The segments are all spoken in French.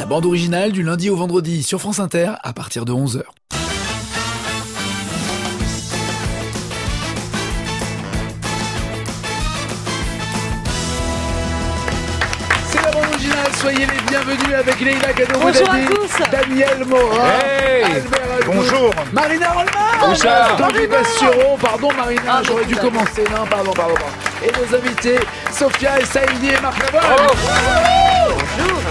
bande originale du lundi au vendredi sur France Inter à partir de 11h. Soyez les bienvenus avec Leïla Kaddour-Moudadi, Daniel Morin, Albert Alcoud, bonjour, Marina Rollman, Tanguy Bastureau, pardon Marina, j'aurais dû commencer, non, pardon. Et nos invités, Sophia et Saïdi et Marc Lavoine. Bonjour.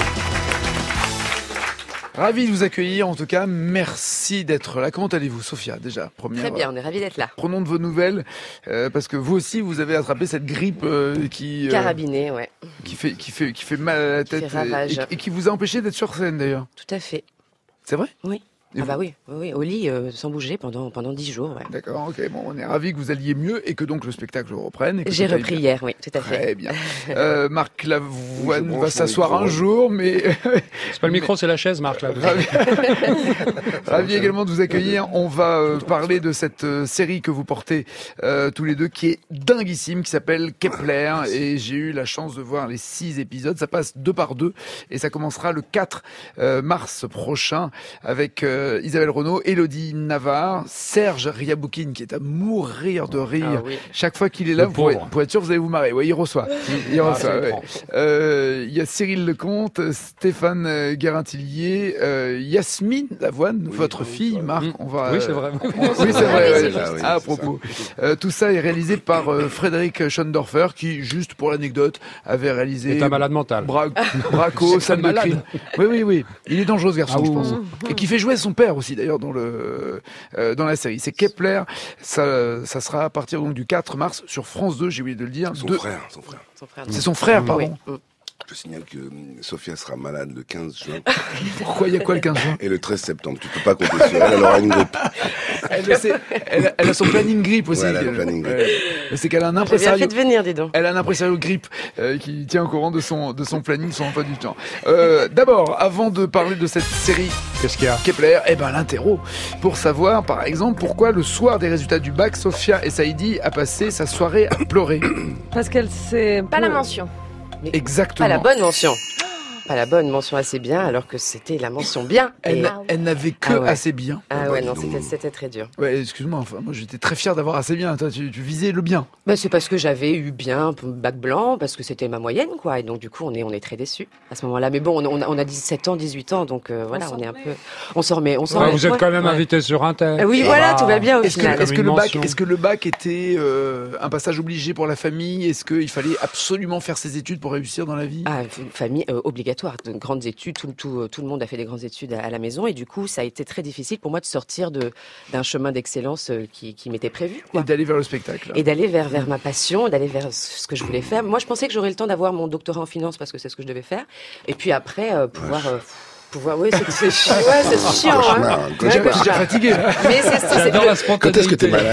Ravi de vous accueillir, en tout cas, merci d'être là. Comment allez-vous, Sophia, déjà première, Très bien, on est ravis d'être là. Prenons de vos nouvelles, parce que vous aussi, vous avez attrapé cette grippe qui... Carabinée, ouais. Qui fait mal à la tête et qui vous a empêché d'être sur scène, d'ailleurs. Tout à fait. C'est vrai ? Oui. Oui, au lit, sans bouger pendant 10 jours. Ouais. D'accord, ok. Bon, on est ravis que vous alliez mieux et que donc le spectacle reprenne. J'ai repris hier, oui, tout à fait. Très bien. Marc Lavoine va s'asseoir un jour, mais... C'est pas le micro, c'est la chaise, Marc. Ravi également de vous accueillir. On va parler de cette série que vous portez tous les deux, qui est dinguissime, qui s'appelle Kepler. Et j'ai eu la chance de voir les 6 épisodes. Ça passe 2 par 2 et ça commencera le 4 mars prochain avec... Isabelle Renaud, Élodie Navarre, Serge Riaboukine qui est à mourir de rire. Oui. Chaque fois qu'il est là, pour être sûr, vous allez vous marrer. Ouais, il reçoit. Il y a Cyril Lecomte, Stéphane Guérin-Tillier, Yasmine Lavoine, votre fille, Marc. Oui, c'est vrai. Oui, c'est vrai. À propos. Tout ça est réalisé par Frédéric Schoendorfer qui, juste pour l'anecdote, avait réalisé... C'est un malade mental. Braco, Salle de crime. Oui. Il est dangereux, ce garçon, je pense. Et qui fait jouer son père aussi d'ailleurs dans la série. C'est Kepler, ça sera à partir donc du 4 mars sur France 2, j'ai oublié de le dire. Son frère. C'est son frère, pardon. Oui. Je signale que Sophia sera malade le 15 juin. Pourquoi il y a quoi le 15 juin ? Et le 13 septembre. Tu peux pas compter sur elle, elle aura une grippe. Elle a son planning grippe aussi. Ouais, elle a le planning grippe. C'est qu'elle a un J'ai impresario. bien fait de venir, dis donc. Elle a un impresario grippe qui tient au courant de son planning, son emploi du temps. D'abord, avant de parler de cette série, qu'est-ce qu'il y a ? Kepler, l'interro. Pour savoir, par exemple, pourquoi le soir des résultats du bac, Sophia et Saïdi a passé sa soirée à pleurer. Parce qu'elle sait pas la mention. Mais exactement. Pas la bonne mention. Pas la bonne mention assez bien, alors que c'était la mention bien. Elle n'avait que assez bien. Ah ouais, non, c'était très dur. Ouais, excuse-moi, enfin, moi j'étais très fier d'avoir assez bien. Toi, tu visais le bien. Bah, c'est parce que j'avais eu bien bac blanc, parce que c'était ma moyenne, quoi. Et donc, du coup, on est très déçus à ce moment-là. Mais bon, on a 17 ans, 18 ans, donc voilà, on est un peu... On s'en remet. Vous êtes quand même invité sur Inter. Oui, voilà, tout va bien au final. Est-ce que le bac était un passage obligé pour la famille ? Est-ce qu'il fallait absolument faire ses études pour réussir dans la vie ? Ah, famille obligatoire, de grandes études. Tout le monde a fait des grandes études à la maison. Et du coup, ça a été très difficile pour moi de sortir d'un chemin d'excellence qui m'était prévu. Quoi. Et d'aller vers le spectacle. Et d'aller vers ma passion, d'aller vers ce que je voulais faire. Moi, je pensais que j'aurais le temps d'avoir mon doctorat en finance parce que c'est ce que je devais faire. Et puis après, pouvoir, oui, c'est chiant. Ouais, c'est chiant. J'ai fatigué. Mais j'adore la spontanéité. Quand est-ce que t'es malade ?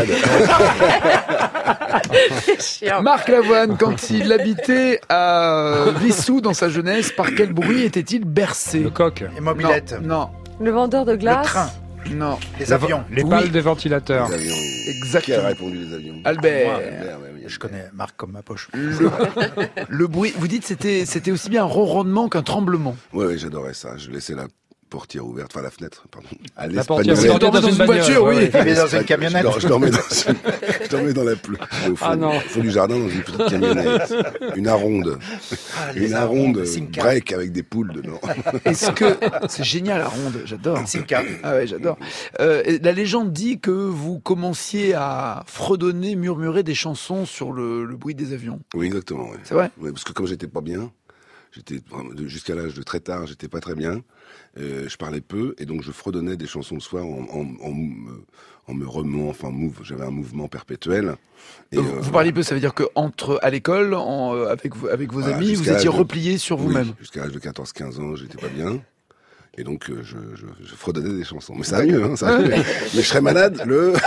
C'est chiant. Marc Lavoine, quand il habitait à Vissou dans sa jeunesse, par quel bruit était-il bercé ? Le coq. Les mobylettes. Non. Le vendeur de glace. Le train. Non. Les avions. Les pales des ventilateurs. Les avions. Exactement. Qui a répondu les avions ? Albert. Je connais Marc comme ma poche. Le bruit, vous dites c'était aussi bien un ronronnement qu'un tremblement. Oui, j'adorais ça. Je laissais la portière ouverte, enfin la fenêtre, pardon. La portière Vous dormez dans une voiture, oui. Mais dans une camionnette. Je dormais dans la pluie. Au fond du jardin, dans une petite camionnette. Une aronde. Une aronde break avec des poules dedans. Est-ce que... C'est génial, la ronde, j'adore. Simca. Ah ouais, j'adore. La légende dit que vous commenciez à fredonner, murmurer des chansons sur le bruit des avions. Oui, exactement. Oui. C'est vrai ? Oui, parce que comme j'étais pas bien, jusqu'à l'âge de très tard, j'étais pas très bien. Je parlais peu et donc je fredonnais des chansons le soir en me remuant, j'avais un mouvement perpétuel. Et vous parliez peu, ça veut dire que à l'école, avec vos amis, vous étiez replié sur vous-même. Jusqu'à l'âge de 14-15 ans, j'étais pas bien. Et donc, je fredonnais des chansons. Mais ça va mieux, hein, ça va mieux. Mais je serais malade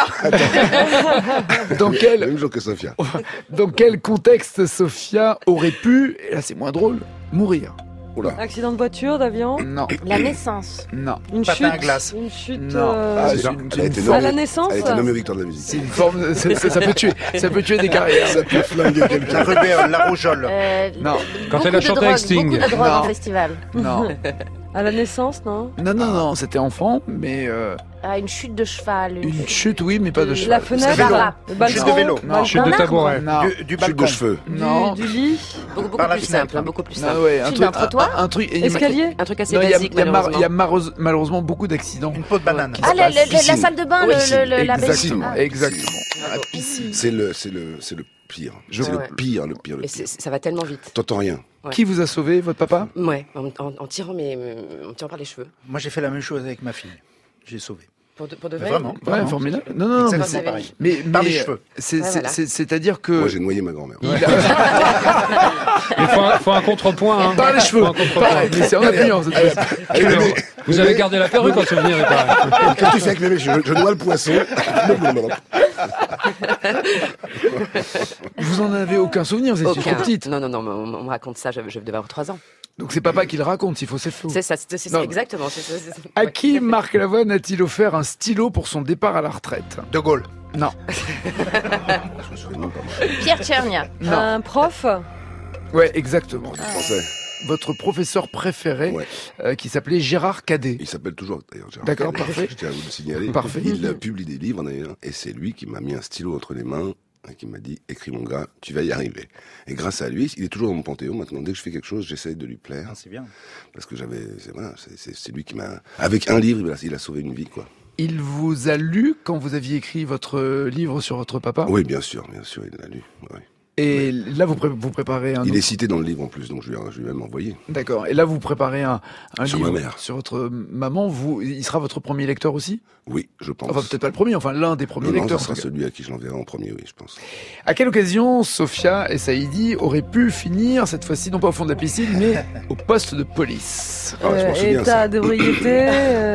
même jour que Sophia. Dans quel contexte Sophia aurait pu, et là c'est moins drôle, mourir ? Oula. Accident de voiture, d'avion. Non. La naissance. Non. Une Patin chute. à glace. Une chute. Non. À la naissance. Elle était nommée victoire de la musique. C'est une forme. Ça peut tuer. Ça peut tuer des carrières. Ça peut flinguer La quelqu'un. rubéole, la rougeole. Non. Quand elle a chanté avec Sting. Beaucoup de drogue Non. en festival. Non. À la naissance, non? Non, c'était enfant, mais Une chute de cheval. une chute, oui, mais pas de cheval. La fenêtre, vélo. le balcon, Chute de vélo. Non. Chute de tabouret. Non, Du Chute balcon. de cheveux. non. du lit, Beaucoup Par la plus fenêtre. simple, beaucoup plus Non, simple. ouais, Chute d'un trottoir. un truc. escalier. Un truc assez Non, il y a, basique, il y a malheureusement. malheureusement beaucoup d'accidents. Une peau de banane. Qui Ah, se la passent. salle de bain, Oui, la baignoire. Exactement, Ah. exactement. Ah, C'est le pire. C'est Ouais. le pire. Et ça va tellement vite. T'entends rien. Ouais. Qui vous a sauvé, votre papa? Ouais, en tirant par les cheveux. Moi, j'ai fait la même chose avec ma fille. J'ai sauvé. Pour de vrai. Vraiment. Ouais, formidable. Non, Exactement c'est pareil. mais Par les cheveux. voilà. c'est-à-dire que Moi, j'ai noyé ma grand-mère. Il faut un contrepoint. Hein. par les cheveux. Faut un contrepoint. Pareil, mais c'est en appuyant. cette fois-ci. Alors, vous avez gardé la perruque en souvenir, il paraît. Qu'est-ce que tu fais avec bébé? Je noie le poisson. Vous en avez aucun souvenir, vous étiez Aucun. trop petite. Non, mais on me raconte ça, je devais avoir 3 ans. Donc c'est papa qui le raconte, il faut c'est faux. C'est ça, c'est Non. exactement. c'est ça. À Ouais. qui Marc Lavoine a-t-il offert un stylo pour son départ à la retraite? De Gaulle. Non. Je me souviens même pas, moi. Pierre Tchernia. Non. un prof, Ouais, exactement. Du français. Votre professeur préféré, Ouais. qui s'appelait Gérard Cadet. Il s'appelle toujours, d'ailleurs, Gérard D'accord, Cadet. parfait. Je tiens à vous le signaler. Parfait. Il publie des livres, d'ailleurs, et c'est lui qui m'a mis un stylo entre les mains et qui m'a dit, écris mon gars, tu vas y arriver. Et grâce à lui, il est toujours dans mon panthéon. Maintenant, dès que je fais quelque chose, j'essaie de lui plaire. Ah, c'est bien. Parce que c'est lui qui m'a, avec un livre, il a sauvé une vie, quoi. Il vous a lu quand vous aviez écrit votre livre sur votre papa? Oui, bien sûr, il l'a lu. Ouais. Et là, vous préparez un... Il est cité dans le livre en plus, donc je lui ai même envoyé. D'accord. Et là, vous préparez un Sur livre ma mère. sur votre maman. Il sera votre premier lecteur aussi? Oui, je pense. Enfin, peut-être pas le premier, enfin l'un des premiers Non, lecteurs. ce sera en tout cas. celui à qui je l'enverrai en premier, oui, je pense. À quelle occasion Sophia et Saïdi auraient pu finir, cette fois-ci, non pas au fond de la piscine, mais au poste de police? Ah, je m'en souviens, état ça. d'ébriété,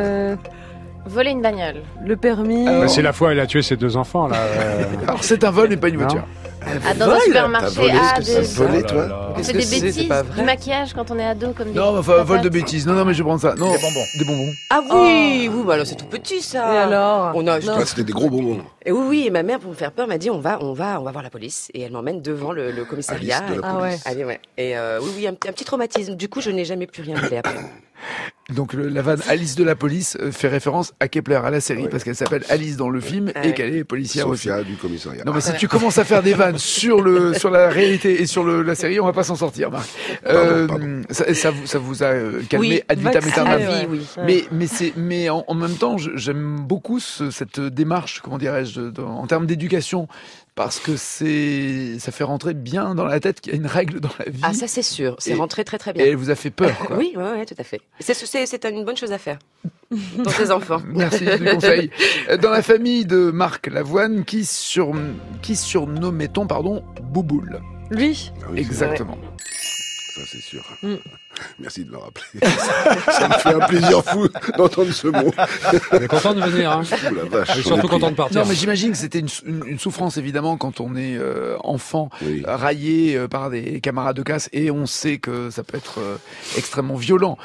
Voler une bagnole. le permis. Alors, C'est la fois où elle a tué ses 2 enfants, là. Alors, c'est un vol, mais pas une Non. voiture. Dans un supermarché. T'as volé, Ah, est-ce que des... t'as volé, Oh toi là là. On Qu'est-ce fait que des c'est bêtises, pas vrai. du maquillage quand on est ado, comme des Non, mais enfin, vol de patates. bêtises. Non, mais je vais prendre ça. Non, Des bonbons. Des bonbons. Ah oui, oui, bah alors c'est tout petit ça. Et alors? On a, Non. Ah, c'était des gros bonbons. Et oui, et ma mère, pour me faire peur, m'a dit on va voir la police. Et elle m'emmène devant le commissariat. Alice de la Ah ouais. Allez, ouais. Et oui, un petit traumatisme. Du coup, je n'ai jamais plus rien volé après. Donc la vanne Alice de la police fait référence à Kepler, à la série, parce qu'elle s'appelle Alice dans le film et Ouais. qu'elle est policière aussi. Sophia du commissariat. Non, mais si tu commences à faire des vannes sur la réalité et sur la série, on va pas s'en sortir, Marc. Pardon. Ça vous a calmé Oui, ad vitam vacciné, aeternam. Ah ouais. oui, oui. Mais en même temps, j'aime beaucoup cette démarche, comment dirais-je, en termes d'éducation, parce que ça fait rentrer bien dans la tête qu'il y a une règle dans la vie. Ah, ça c'est sûr. C'est Et- rentré très très Et bien. elle vous a fait peur, quoi. Oui, ouais, tout à fait. C'est une bonne chose à faire pour tes enfants. Merci du conseil. Dans la famille de Marc Lavoine, qui surnommait-on, Bouboule? Lui, Ah oui, Exactement. Ça, c'est sûr. Mm. Merci de le rappeler. Ça me fait un plaisir fou d'entendre ce mot. On est content de venir, hein. Ouh la vache. Je suis surtout content de partir. Non, mais j'imagine que c'était une souffrance, évidemment, quand on est enfant, Oui. raillé par des camarades de classe, et on sait que ça peut être extrêmement violent.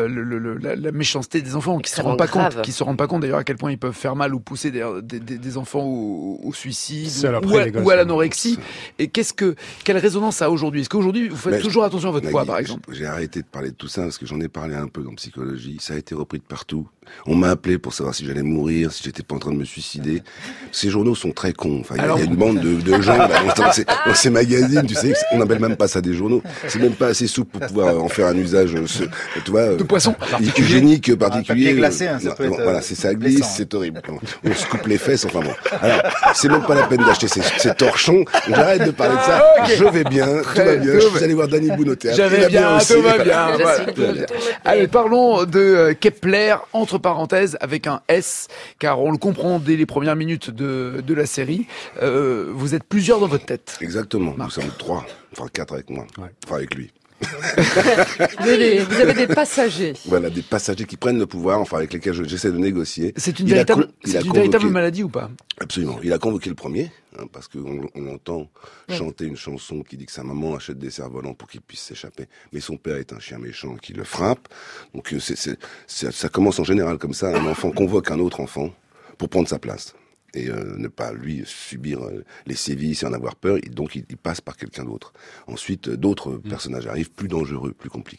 La méchanceté des enfants qui se Extrêmement rendent pas grave. compte, d'ailleurs à quel point ils peuvent faire mal ou pousser des enfants au suicide C'est la ou près des gosses, à hein. l'anorexie. Et quelle résonance ça a aujourd'hui? Est-ce qu'aujourd'hui vous faites Mais toujours attention à votre poids, Nagui, par exemple? J'ai arrêté de parler de tout ça parce que j'en ai parlé un peu dans psychologie. Ça a été repris de partout. On m'a appelé pour savoir si j'allais mourir, si j'étais pas en train de me suicider. Ces journaux sont très cons. Enfin, il y a une bande de gens là, dans ces magazines, tu sais, on n'appelle même pas ça des journaux. C'est même pas assez souple pour pouvoir en faire un usage, tu vois, De poisson. hygiénique particulier. papier glacé, hein, ça Non, peut être, voilà, ça glisse, blessant. c'est horrible. On se coupe les fesses, enfin bon. Alors, c'est même pas la peine d'acheter ces torchons. J'arrête de parler de ça. Ok. Je vais bien, tout va bien. Je suis allé voir Danny Boone au théâtre. Il J'avais a bien, aussi. tout va bien. Je voilà. sais, tout me plaît. Allez, parlons de Kepler, entre parenthèses, avec un S, car on le comprend dès les premières minutes de la série. Vous êtes plusieurs dans votre tête. Exactement. Marc. Nous sommes 3, enfin 4 avec moi. Ouais. Enfin avec lui. vous avez des passagers. Voilà, des passagers qui prennent le pouvoir, enfin avec lesquels j'essaie de négocier. C'est une Il a véritable, con- il a c'est une convoqué- véritable maladie ou pas? Absolument. Il a convoqué le premier, parce qu'on entend chanter une chanson qui dit que sa maman achète des cerfs-volants pour qu'il puisse s'échapper. Mais son père est un chien méchant qui le frappe. Donc ça commence en général comme ça. Un enfant convoque un autre enfant pour prendre sa place. Et ne pas, lui, subir les sévices et en avoir peur. Donc il passe par quelqu'un d'autre. Ensuite, d'autres personnages arrivent, plus dangereux, plus compliqués.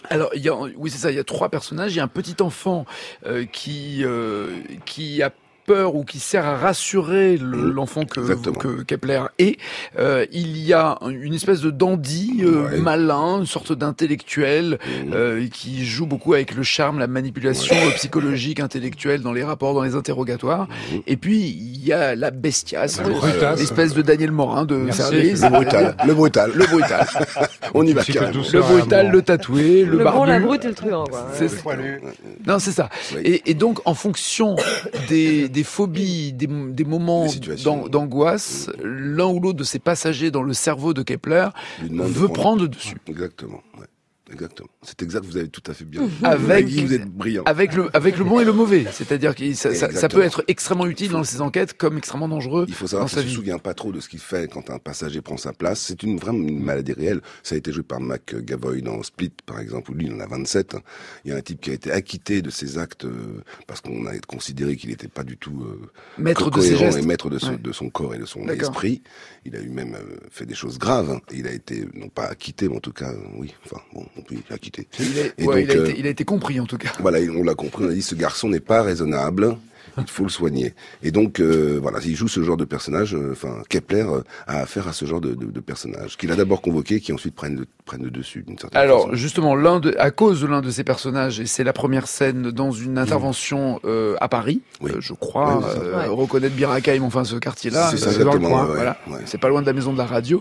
Alors, oui, c'est ça. Il y a 3 personnages. Il y a un petit enfant qui a peur ou qui sert à rassurer l'enfant que Kepler est. Il y a une espèce de dandy malin, une sorte d'intellectuel qui joue beaucoup avec le charme, la manipulation psychologique, intellectuelle dans les rapports, dans les interrogatoires. Et puis il y a la bestiace, l'espèce de Daniel Morin de service. Le brutal. On y va carrément. Le brutal, le tatoué, le barbu. Bon, la brute et le truand, quoi. C'est ça. Non, c'est ça. Et donc, en fonction des phobies, des moments d'angoisse, l'un ou l'autre de ces passagers dans le cerveau de Kepler veut prendre le dessus. Exactement. Ouais. Exactement. C'est exact, vous avez tout à fait bien. Vous êtes brillant. Avec le bon et le mauvais. C'est-à-dire que ça peut être extrêmement utile dans ces enquêtes comme extrêmement dangereux. Il faut savoir qu'il ne se souvient pas trop de ce qu'il fait quand un passager prend sa place. C'est vraiment une maladie réelle. Ça a été joué par McGavoy dans Split, par exemple, où lui, il en a 27. Il y a un type qui a été acquitté de ses actes parce qu'on a considéré qu'il n'était pas du tout maître de ses gestes. Et maître de son corps et de son esprit. Il a eu même fait des choses graves. Il a été, non pas acquitté, mais en tout cas, il a quitté. Il a été compris en tout cas. Voilà, on l'a compris, on a dit ce garçon n'est pas raisonnable, il faut le soigner. Et donc il joue ce genre de personnage, Kepler a affaire à ce genre de personnage, qu'il a d'abord convoqué, qui ensuite prennent le dessus d'une certaine façon. Alors justement, à cause de l'un de ces personnages, et c'est la première scène dans une intervention à Paris, je crois, reconnaître Birakeim, enfin ce quartier-là, c'est dans le coin, voilà. C'est pas loin de la maison de la radio.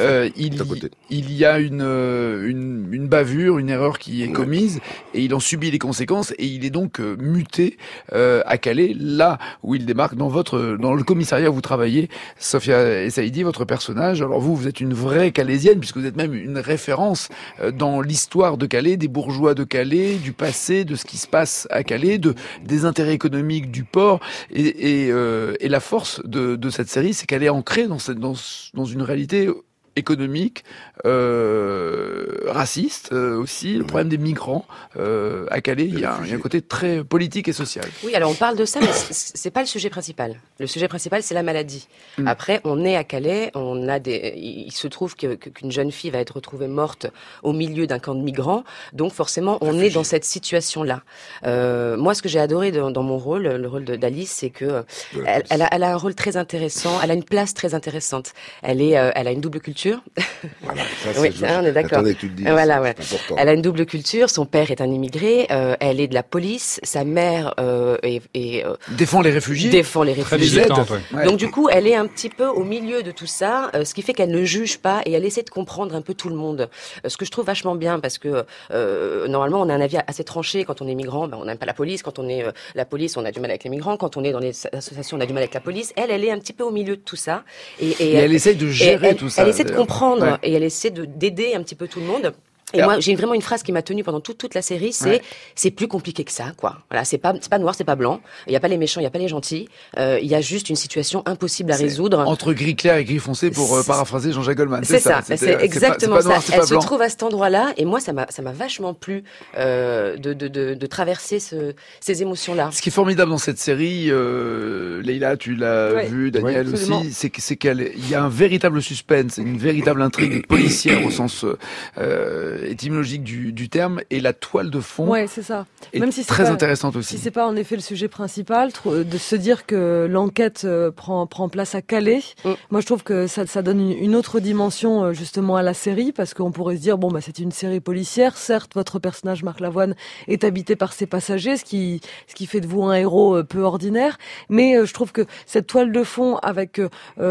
Il y a une bavure, une erreur qui est commise, et il en subit les conséquences, et il est donc muté à Calais, là où il démarque dans le commissariat où vous travaillez, Sophia Essaidi, votre personnage. Alors vous êtes une vraie Calaisienne, puisque vous êtes même une référence dans l'histoire de Calais, des bourgeois de Calais, du passé, de ce qui se passe à Calais, des intérêts économiques du port, et la force de cette série, c'est qu'elle est ancrée dans une réalité économique, raciste aussi, le problème des migrants à Calais, il y a un côté très politique et social. Oui, alors on parle de ça, mais c'est pas le sujet principal. Le sujet principal, c'est la maladie. Après, on est à Calais, il se trouve qu'une jeune fille va être retrouvée morte au milieu d'un camp de migrants, donc forcément, on est dans cette situation-là. Moi, ce que j'ai adoré dans mon rôle, le rôle d'Alice, c'est que elle a un rôle très intéressant, elle a une place très intéressante. Elle a une double culture. Voilà, ça, oui, on est d'accord. Attendez que tu le dises, voilà, c'est important. Elle a une double culture. Son père est un immigré. Elle est de la police. Sa mère défend les réfugiés. Très militante, ouais. Donc du coup, elle est un petit peu au milieu de tout ça, ce qui fait qu'elle ne juge pas et elle essaie de comprendre un peu tout le monde. Ce que je trouve vachement bien, parce que normalement, on a un avis assez tranché quand on est migrant. On n'aime pas la police. Quand on est la police, on a du mal avec les migrants. Quand on est dans les associations, on a du mal avec la police. Elle est un petit peu au milieu de tout ça. Et elle essaie de gérer tout ça. Elle essaie de comprendre et elle essaie d'aider un petit peu tout le monde. Et moi, j'ai vraiment une phrase qui m'a tenue pendant toute la série, c'est plus compliqué que ça, quoi. Voilà, c'est pas noir, c'est pas blanc. Il y a pas les méchants, il y a pas les gentils. Il y a juste une situation impossible à résoudre. Entre gris clair et gris foncé, pour paraphraser Jean-Jacques Goldman. C'est ça. C'est exactement ça. Elle se blanc. trouve à cet endroit-là, et moi, ça m'a vachement plu de traverser ces émotions-là. Ce qui est formidable dans cette série, Leïla, tu l'as vu, Daniel aussi, c'est qu'il y a un véritable suspense, une véritable intrigue policière au sens étymologique du terme, et la toile de fond c'est ça. Même si c'est très intéressante aussi. Si c'est pas en effet le sujet principal, de se dire que l'enquête prend place à Calais, moi je trouve que ça donne une autre dimension justement à la série, parce qu'on pourrait se dire c'est une série policière, certes votre personnage Marc Lavoine est habité par ses passagers, ce qui fait de vous un héros peu ordinaire, mais je trouve que cette toile de fond avec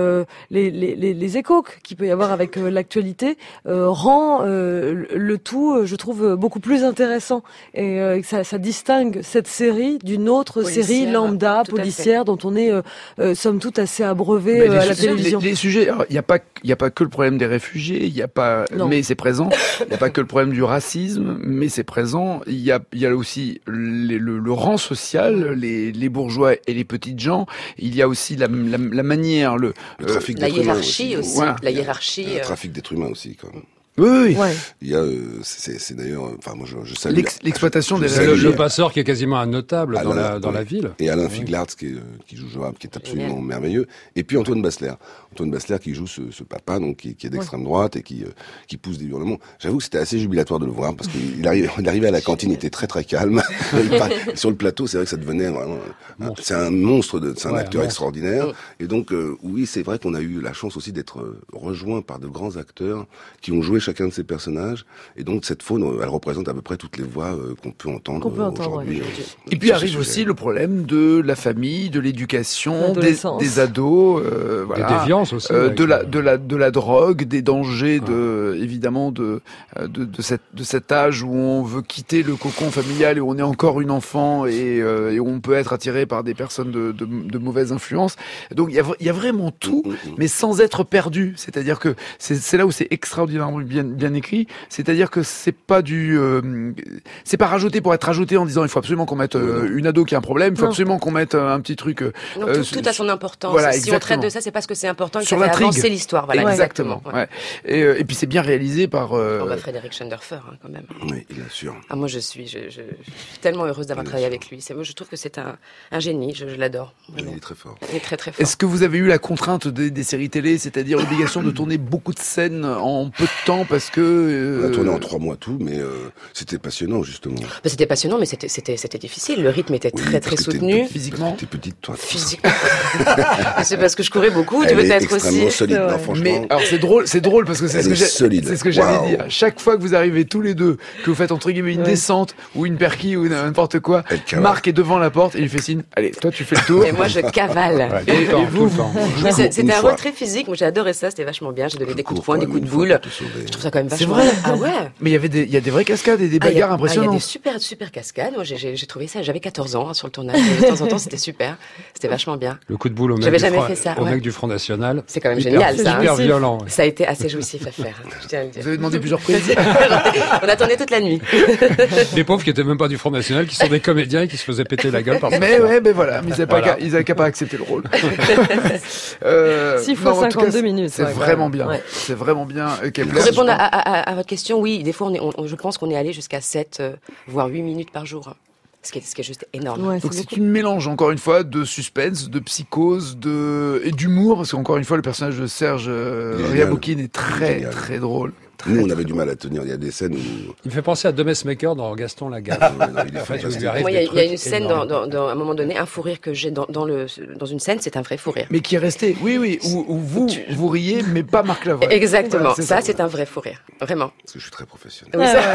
les échos qu'il peut y avoir avec l'actualité rend le tout, je trouve, beaucoup plus intéressant, et ça distingue cette série d'une autre série lambda policière dont on est somme toute assez abreuvé à la télévision. Les sujets, il y a pas que le problème des réfugiés, mais c'est présent. Il y a pas que le problème du racisme, mais c'est présent. Il y a aussi le rang social, les bourgeois et les petites gens. Il y a aussi la manière, le trafic la d'êtres humains hiérarchie aussi. Voilà. La hiérarchie. Le trafic d'êtres humains aussi, quand même. Oui. Ouais. Il y a, c'est d'ailleurs, enfin moi je salue L'exploitation des salue Le passeur qui est quasiment un notable dans la ville. Et Alain Figlarts qui joue Joab, qui est absolument merveilleux. Et puis Antoine Basler qui joue ce papa donc qui est d'extrême droite et qui pousse des hurlements. J'avoue que c'était assez jubilatoire de le voir parce qu'il arrivait à la cantine, il était très très calme. Sur le plateau, c'est vrai que ça devenait vraiment c'est un monstre, c'est un acteur extraordinaire. Et donc oui, c'est vrai qu'on a eu la chance aussi d'être rejoint par de grands acteurs qui ont joué chacun de ces personnages. Et donc cette faune, elle représente à peu près toutes les voix qu'on peut entendre aujourd'hui. Et puis arrive aussi le problème de la famille, de l'éducation, des ados, voilà, des déviances aussi, de la drogue, des dangers évidemment de cet âge où on veut quitter le cocon familial et où on est encore une enfant et où on peut être attiré par des personnes de mauvaise influence. Donc il y a vraiment tout, mais sans être perdu. C'est-à-dire que c'est là où c'est extraordinairement bien écrit. C'est-à-dire que c'est pas c'est pas rajouté pour être rajouté en disant il faut absolument qu'on mette une ado qui a un problème, il faut absolument qu'on mette un petit truc. Non, tout a son importance. Voilà, si on traite de ça, c'est parce que c'est important et que sur ça fait l'intrigue. avancer l'histoire. Voilà, exactement. Ouais. Et puis c'est bien réalisé par. Frédéric Schenderfer, quand même. Oui, bien sûr. Ah, moi, je suis tellement heureuse d'avoir travaillé avec lui. Moi, je trouve que c'est un génie. Je l'adore. Il est très fort. Il est très très fort. Est-ce que vous avez eu la contrainte des séries télé, c'est-à-dire l'obligation de tourner beaucoup de scènes en peu de temps parce que on a tourné en 3 mois tout, mais c'était passionnant justement. C'était passionnant, mais c'était difficile. Le rythme était très très soutenu. Physiquement. T'es petite toi. Physiquement. C'est parce que je courais beaucoup. Tu Elle veux est être extrêmement aussi. solide, non, franchement. Mais alors c'est drôle parce que c'est ce que j'allais dire. Chaque fois que vous arrivez tous les deux, que vous faites entre guillemets une descente ou une perquille ou n'importe quoi, Marc est devant la porte et il fait signe. Allez, toi tu fais le tour. Et moi je cavale. Et vous C'était un rôle très physique. Moi j'ai adoré ça. C'était vachement bien. J'ai donné des coups de poing, des coups de boule. Je trouve ça quand même vachement. C'est vrai. Ah ouais. Mais il y a des vraies cascades et des bagarres impressionnantes. Il y a des super cascades. Moi j'ai trouvé ça. J'avais 14 ans sur le tournage. De temps en temps c'était super. C'était vachement bien. Le coup de boule au mec du Front National. C'est quand même génial ça. Hyper violent. Ça a été assez jouissif à faire. Je tiens à le dire. Vous avez demandé plusieurs prises. On attendait toute la nuit. Des pauvres qui étaient même pas du Front National, qui sont des comédiens et qui se faisaient péter la gueule par mais voilà, mais ils avaient qu'à pas accepter le rôle. 6 fois 52 minutes. C'est vraiment bien. C'est vraiment bien. Pour répondre à votre question, oui, des fois je pense qu'on est allé jusqu'à 7 voire 8 minutes par jour. Ce qui est juste énorme. Ouais, donc c'est une mélange, encore une fois, de suspense, de psychose, et d'humour, parce qu'encore une fois, le personnage de Serge Riaboukine est très très drôle. Nous, on avait du mal à tenir. Il y a des scènes où... Il me fait penser à Demes Maker dans Gaston Lagaffe. Il y a une scène, à un moment donné, un fou rire que j'ai dans une scène, c'est un vrai fou rire. Mais qui est resté, oui, où vous riez, mais pas Marc Lavoine. Exactement, voilà, c'est un vrai fou rire, vraiment. Parce que je suis très professionnel.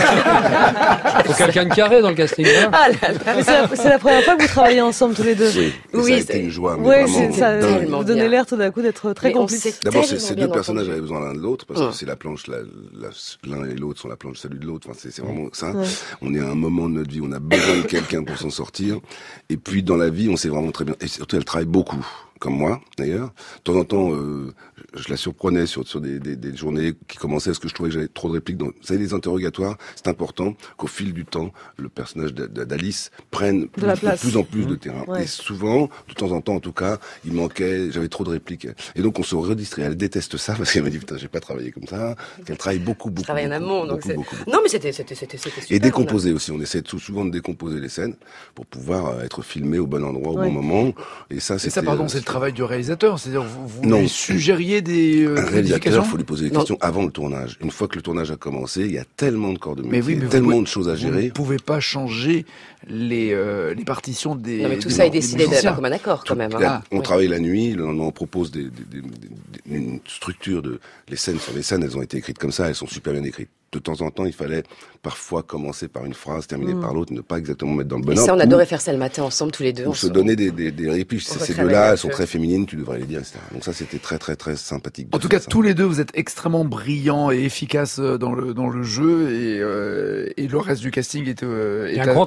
Il faut quelqu'un de carré dans le casting. Ah là là. C'est la première fois que vous travaillez ensemble tous les deux. Oui, ça a été une joie. Oui, vous donnez l'air tout d'un coup d'être très complices. D'abord, ces deux personnages avaient besoin l'un de l'autre, parce que c'est la planche, l'un et l'autre sont la planche salut de l'autre. Enfin, c'est vraiment ça. Ouais. On est à un moment de notre vie, on a besoin de quelqu'un pour s'en sortir. Et puis, dans la vie, on sait vraiment très bien. Et surtout, elle travaille beaucoup. Comme moi, d'ailleurs. De temps en temps, je la surprenais sur des journées qui commençaient parce que je trouvais que j'avais trop de répliques. Vous savez, les interrogatoires, c'est important qu'au fil du temps, le personnage d'Alice prenne de plus en plus de terrain. Ouais. Et souvent, de temps en temps, en tout cas, il manquait, j'avais trop de répliques. Et donc, on se redistrait. Elle déteste ça parce qu'elle m'a dit, putain, j'ai pas travaillé comme ça. Qu'elle travaille beaucoup. Travaille en amont, donc beaucoup. Non, mais c'était super. Et décomposer aussi. On essaie souvent de décomposer les scènes pour pouvoir être filmé au bon endroit, au bon moment. Et ça, c'était... c'est le travail du réalisateur, c'est-à-dire vous lui suggériez des un réalisateur, il faut lui poser des questions avant le tournage. Une fois que le tournage a commencé, il y a tellement de corps de métier, tellement de choses à gérer. Vous ne pouvez pas changer les partitions des... Non, mais tout ça est décidé comme un accord, quand même. On travaille la nuit, on propose une structure les scènes. Sur les scènes, elles ont été écrites comme ça, elles sont super bien écrites. De temps en temps, il fallait parfois commencer par une phrase, terminer par l'autre, ne pas exactement mettre dans le bon ordre. Et ça, on adorait faire ça le matin ensemble, tous les deux. On se donnait des répliques. Ces deux-là, elles sont très féminines, tu devrais les dire, etc. Donc ça, c'était très, très, très sympathique. En tout cas, tous les deux, vous êtes extrêmement brillants et efficaces dans le jeu, et le reste du casting est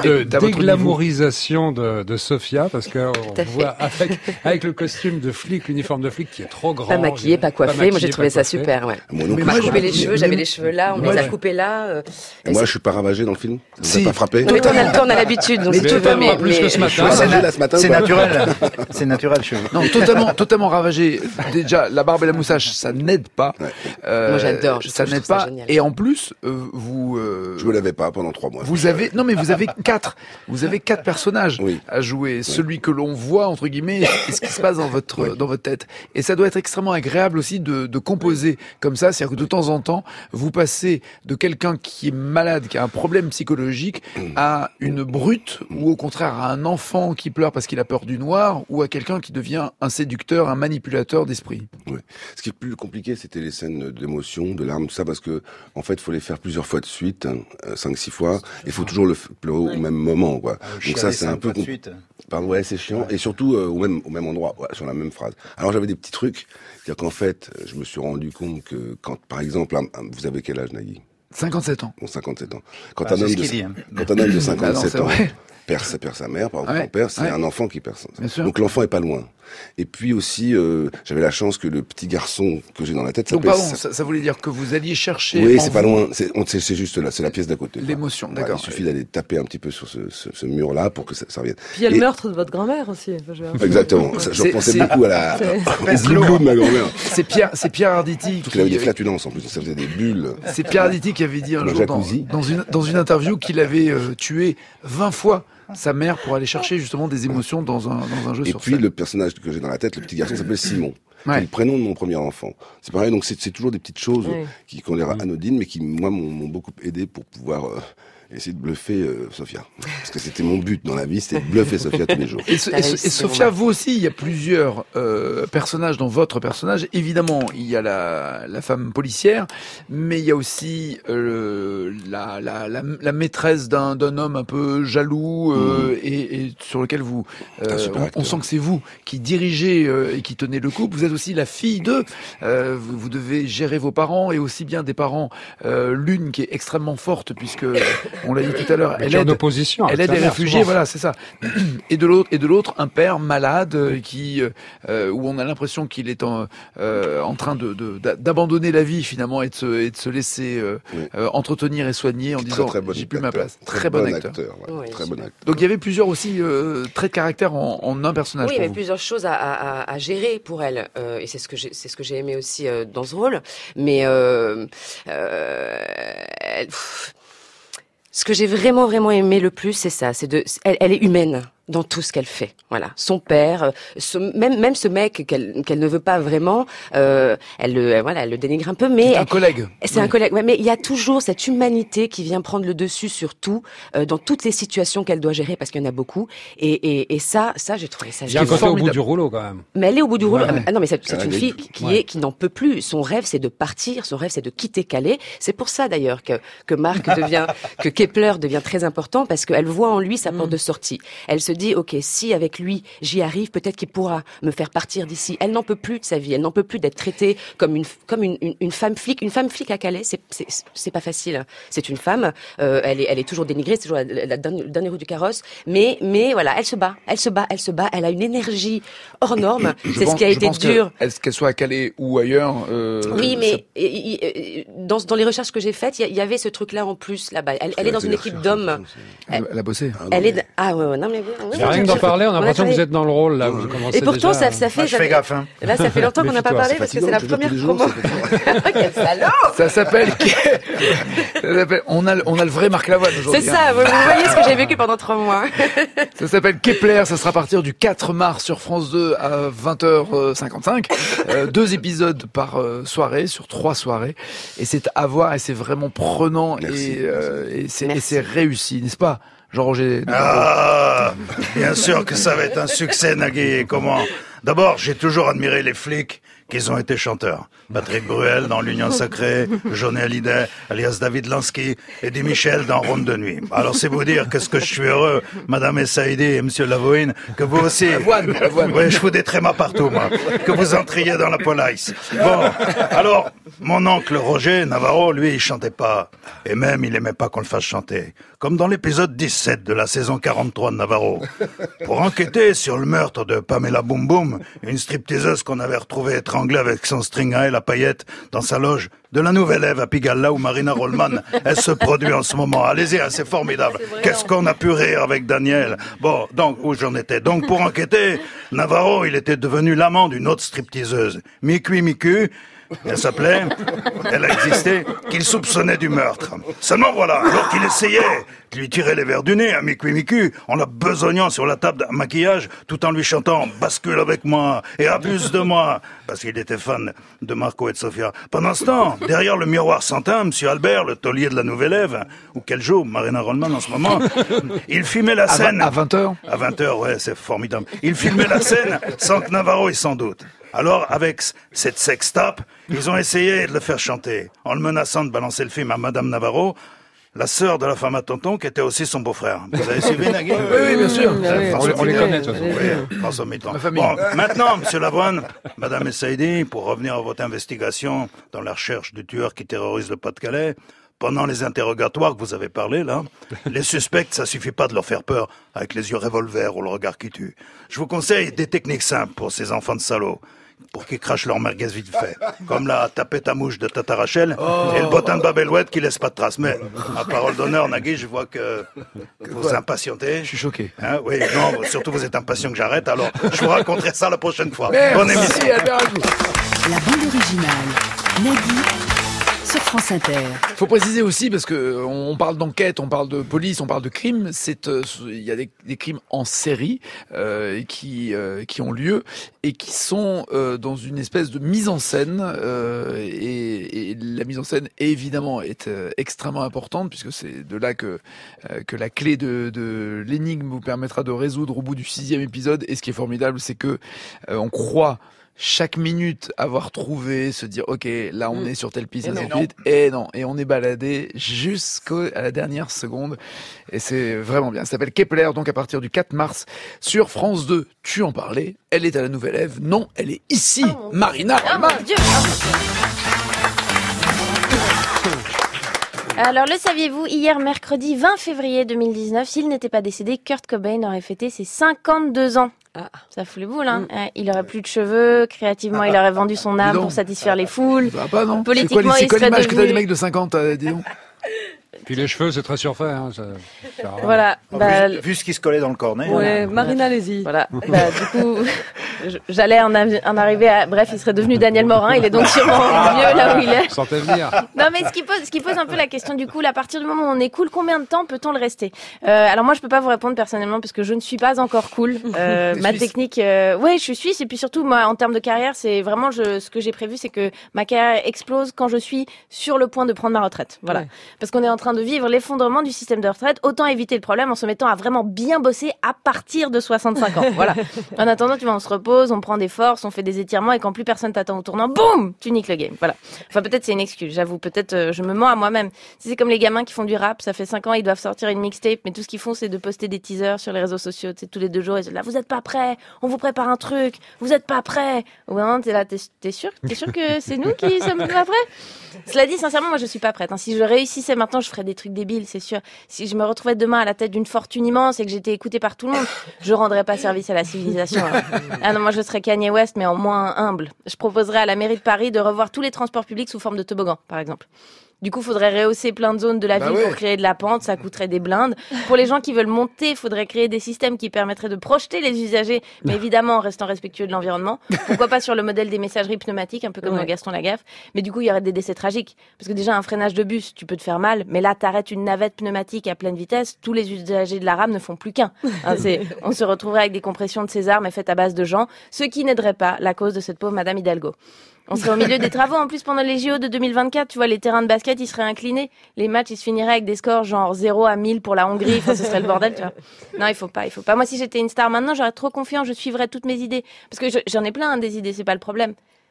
t'as votre déglamourisation de Sophia, parce qu'on voit avec le costume de flic, l'uniforme de flic qui est trop grand. Pas maquillé, pas coiffé. Moi, j'ai trouvé ça super, ouais. Moi On m'a coupé les cheveux, j'avais les cheveux là, on me les a coupés là. Et moi, je suis pas ravagé dans le film. Ça vous a pas frappé? Oui, toi, on a l'habitude, donc si tu veux, mais plus que ce matin. C'est naturel. C'est naturel chez vous. Non, totalement ravagé. Déjà, la barbe et la moustache, ça n'aide pas. Moi, j'adore. Ça n'aide pas. Et en plus, vous... Je me l'avais pas pendant 3 mois. Vous avez 4 personnages à jouer. Celui que l'on voit, entre guillemets, et ce qui se passe dans votre tête. Et ça doit être extrêmement agréable aussi de composer comme ça. C'est-à-dire que de temps en temps, vous passez de quelqu'un qui est malade, qui a un problème psychologique, à une brute, ou au contraire à un enfant qui pleure parce qu'il a peur du noir, ou à quelqu'un qui devient un séducteur, un manipulateur d'esprit. Oui. Ce qui est plus compliqué, c'était les scènes d'émotion, de larmes, tout ça, parce que en fait, il faut les faire plusieurs fois de suite, 5-6 fois. Il faut toujours le pleurer au même moment, quoi. Donc ça, c'est un peu ouais, c'est chiant. Et surtout au même endroit, sur la même phrase. Alors j'avais des petits trucs, c'est-à-dire qu'en fait, je me suis rendu compte que quand, par exemple, vous avez quel âge, Nagui? 57 ans. Bon, 57 ans. Quand un homme de 57 ans perd sa mère, par exemple, son père, c'est un enfant qui perd ça. Donc l'enfant est pas loin. Et puis aussi, j'avais la chance que le petit garçon que j'ai dans la tête... Donc pardon, ça voulait dire que vous alliez chercher... Oui, c'est pas loin, c'est juste là, c'est la pièce d'à côté. L'émotion, d'accord. Il suffit d'aller taper un petit peu sur ce mur-là pour que ça revienne. Puis il y a le meurtre de votre grand-mère aussi. Exactement, je pensais beaucoup au glou de ma grand-mère. C'est Pierre Arditi qui avait des flatulences en plus, ça faisait des bulles. C'est Pierre Arditi qui avait dit un jour dans une interview qu'il avait tué 20 fois sa mère pour aller chercher justement des émotions dans un jeu sur scène. Et puis le personnage que j'ai dans la tête, le petit garçon, s'appelle Simon. C'est le prénom de mon premier enfant. C'est pareil, donc c'est toujours des petites choses qui ont l'air anodines, mais qui, moi, m'ont beaucoup aidé pour pouvoir essayer de bluffer Sophia. Parce que c'était mon but dans la vie, c'était de bluffer Sophia tous les jours. Et Sophia, vous aussi, il y a plusieurs personnages dans votre personnage. Évidemment, il y a la femme policière, mais il y a aussi la maîtresse d'un homme un peu jaloux et sur lequel on sent que c'est vous qui dirigez et qui tenez le couple. Vous êtes aussi la fille d'eux. Vous devez gérer vos parents et aussi bien des parents. L'une qui est extrêmement forte puisque on l'a dit tout à l'heure, elle aide les réfugiés, voilà, c'est ça. Et de l'autre, un père malade où on a l'impression qu'il est en train d'abandonner la vie finalement et de se laisser entretenir et soigner en disant j'ai plus ma place. Très bon acteur. Très bon acteur. Donc il y avait plusieurs aussi traits de caractère en un personnage. Oui, il y avait plusieurs choses à gérer pour elle, et c'est ce que j'ai aimé aussi dans ce rôle. Mais ce que j'ai vraiment aimé le plus, c'est ça, elle est humaine dans tout ce qu'elle fait. Voilà, son père, même ce mec qu'elle ne veut pas vraiment, elle le dénigre un peu, mais c'est un collègue. C'est un collègue. Ouais, mais il y a toujours cette humanité qui vient prendre le dessus sur tout, dans toutes les situations qu'elle doit gérer, parce qu'il y en a beaucoup. Et ça, j'ai trouvé ça. Il y a un côté au bout du rouleau quand même. Mais elle est au bout du rouleau. Ah non, mais c'est une fille qui n'en peut plus. Son rêve, c'est de partir. Son rêve, c'est de quitter Calais. C'est pour ça d'ailleurs que Marc que Kepler devient très important, parce qu'elle voit en lui sa porte de sortie. Elle se dit, ok, si avec lui j'y arrive, peut-être qu'il pourra me faire partir d'ici. Elle n'en peut plus de sa vie, elle n'en peut plus d'être traitée comme une femme flic. Une femme flic à Calais, c'est pas facile. C'est une femme, elle est toujours dénigrée, c'est toujours la dernière roue du carrosse. Mais voilà, elle se bat. Elle a une énergie hors norme. C'est ce qui a été dur. Qu'elle soit à Calais ou ailleurs. Oui, mais dans les recherches que j'ai faites, il y avait ce truc-là en plus là-bas. Elle est dans une équipe d'hommes. Elle a bossé. Non mais rien que d'en parler, on a l'impression que vous êtes dans le rôle là. Vous commencez et pourtant, déjà... ça fait. Je fais gaffe. Hein. Là, ça fait longtemps qu'on n'a pas parlé parce que c'est la première promo. Quel salaud! Ça s'appelle. On a le vrai Marc Lavoine aujourd'hui. C'est ça. Vous voyez ce que j'ai vécu pendant 3 mois. Ça s'appelle Kepler. Ça sera à partir du 4 mars sur France 2 à 20h55. 2 épisodes par soirée sur 3 soirées. Et c'est à voir et c'est vraiment prenant. Merci. Et c'est réussi, n'est-ce pas? Jean-Roger. Bien sûr que ça va être un succès, Nagui. Comment? D'abord, j'ai toujours admiré les flics qu'ils ont été chanteurs. Patrick Bruel dans l'Union Sacrée, Johnny Hallyday, alias David Lansky, Eddie Michel dans Ronde de Nuit. Alors c'est vous dire qu'est-ce que je suis heureux, Madame Essaïdi et Monsieur Lavoine, que vous aussi... Avoine. Oui, je fous des trémas partout, moi. Que vous entriez dans la police. Bon, alors, mon oncle Roger Navarro, lui, il chantait pas. Et même, il aimait pas qu'on le fasse chanter. Comme dans l'épisode 17 de la saison 43 de Navarro. Pour enquêter sur le meurtre de Pamela Boum Boum, une stripteaseuse qu'on avait retrouvée étranglée avec son string à elle à paillettes dans sa loge de la Nouvelle Ève à Pigalle, là où Marina Rollman, elle se produit en ce moment. Allez-y, c'est formidable. Qu'est-ce qu'on a pu rire avec Daniel. Bon, donc, où j'en étais. Donc, pour enquêter, Navarro, il était devenu l'amant d'une autre stripteaseuse. Miku Miku, elle s'appelait, elle a existé, qu'il soupçonnait du meurtre. Seulement voilà, alors qu'il essayait de lui tirer les verres du nez à Miku Miku, en la besognant sur la table de maquillage, tout en lui chantant « Bascule avec moi et abuse de moi », parce qu'il était fan de Marco et de Sofia. Pendant ce temps, derrière le miroir sans teint, Monsieur Albert, le taulier de la Nouvelle Ève, ou qu'elle joue, Marina Rollman en ce moment, il filmait la scène... À 20h À 20h, ouais, c'est formidable. Il filmait la scène sans que Navarro y s'en doute. Alors, avec cette sextape, ils ont essayé de le faire chanter, en le menaçant de balancer le film à Madame Navarro, la sœur de la femme à tonton, qui était aussi son beau-frère. Vous avez suivi, Nagui? Oui, bien sûr. On les connaît, de toute façon. Oui, François Mitterrand. Bon, maintenant, Monsieur Lavoine, Madame Essaïdi, pour revenir à votre investigation dans la recherche du tueur qui terrorise le Pas-de-Calais, pendant les interrogatoires que vous avez parlé, là, les suspects, ça suffit pas de leur faire peur avec les yeux revolver ou le regard qui tue. Je vous conseille des techniques simples pour ces enfants de salauds, pour qu'ils crachent leur merguez vite fait. Comme la tapette à mouche de Tata Rachel et le bottin de Babellouette qui laisse pas de traces. Mais, à parole d'honneur, Nagui, je vois que vous impatientez. Je suis choqué. Hein, oui, non, surtout vous êtes impatient que j'arrête, alors je vous raconterai ça la prochaine fois. Bonne émission. Albert Ajoux. La bande originale. Nagui sur France Inter. Faut préciser aussi, parce que on parle d'enquête, on parle de police, on parle de crime. Il y a des crimes en série qui ont lieu et qui sont dans une espèce de mise en scène. Et la mise en scène, évidemment, est extrêmement importante, puisque c'est de là que la clé de l'énigme vous permettra de résoudre au bout du 6e épisode. Et ce qui est formidable, c'est que on croit chaque minute avoir trouvé, se dire ok, là on est sur telle piste, et on est baladé jusqu'à la dernière seconde, et c'est vraiment bien. Ça s'appelle Kepler, donc à partir du 4 mars sur France 2. Tu en parlais, elle est à la Nouvelle Ève, non, elle est ici, Marina Rollman. Mon Dieu. Alors, le saviez-vous, hier, mercredi 20 février 2019, s'il n'était pas décédé, Kurt Cobain aurait fêté ses 52 ans. Ah. Ça fout les boules, hein. Il aurait plus de cheveux, créativement, il aurait vendu son âme pour satisfaire les foules. Ça va pas, non. Politiquement, c'est quoi il serait l'image que t'as devenu... des mecs de 50, dis donc. Puis les cheveux, c'est très surfait. Hein, ça voilà. Vu ce qui se collait dans le cornet. Ouais, Marina, allez-y. Voilà. Du coup, j'allais en arriver à... Bref, il serait devenu Daniel Morin. Il est donc sûrement vieux là où il est. Sans venir. Non, mais ce qui pose un peu la question du coup, à partir du moment où on est cool, combien de temps peut-on le rester? Alors moi, je peux pas vous répondre personnellement parce que je ne suis pas encore cool. Ma technique, ouais, je suis suisse et puis surtout, moi, en termes de carrière, c'est vraiment ce que j'ai prévu, c'est que ma carrière explose quand je suis sur le point de prendre ma retraite. Voilà. Ouais. Parce qu'on est en train de vivre l'effondrement du système de retraite, autant éviter le problème en se mettant à vraiment bien bosser à partir de 65 ans. Voilà. En attendant, tu vois, on se repose, on prend des forces, on fait des étirements et quand plus personne t'attend au tournant, boum, tu niques le game. Voilà. Enfin, peut-être c'est une excuse, j'avoue. Peut-être je me mens à moi-même. C'est comme les gamins qui font du rap, ça fait 5 ans, ils doivent sortir une mixtape, mais tout ce qu'ils font, c'est de poster des teasers sur les réseaux sociaux. Tu sais, tous les 2 jours, ils disent là, vous êtes pas prêts, on vous prépare un truc, vous êtes pas prêts. Ouais, non, t'es là, t'es sûr que c'est nous qui sommes pas prêts? Cela dit, sincèrement, moi, je suis pas prête. Si je réussissais maintenant, je ferais des trucs débiles, c'est sûr. Si je me retrouvais demain à la tête d'une fortune immense et que j'étais écoutée par tout le monde, je rendrais pas service à la civilisation. Ah non, moi, je serais Kanye West, mais en moins humble. Je proposerais à la mairie de Paris de revoir tous les transports publics sous forme de toboggan, par exemple. Du coup, faudrait rehausser plein de zones de la ville pour créer de la pente, ça coûterait des blindes. Pour les gens qui veulent monter, faudrait créer des systèmes qui permettraient de projeter les usagers, mais évidemment en restant respectueux de l'environnement. Pourquoi pas sur le modèle des messageries pneumatiques, un peu comme dans Gaston Lagaffe. Mais du coup, il y aurait des décès tragiques. Parce que déjà, un freinage de bus, tu peux te faire mal, mais là, t'arrêtes une navette pneumatique à pleine vitesse, tous les usagers de la rame ne font plus qu'un. On se retrouverait avec des compressions de César, mais faites à base de gens, ce qui n'aiderait pas la cause de cette pauvre Madame Hidalgo. On serait au milieu des travaux. En plus, pendant les JO de 2024, tu vois, les terrains de basket, ils seraient inclinés. Les matchs, ils se finiraient avec des scores genre 0 à 1000 pour la Hongrie. Enfin, ce serait le bordel, tu vois. Non, il faut pas. Moi, si j'étais une star maintenant, j'aurais trop confiance, je suivrais toutes mes idées. Parce que j'en ai plein, des idées, c'est pas le problème.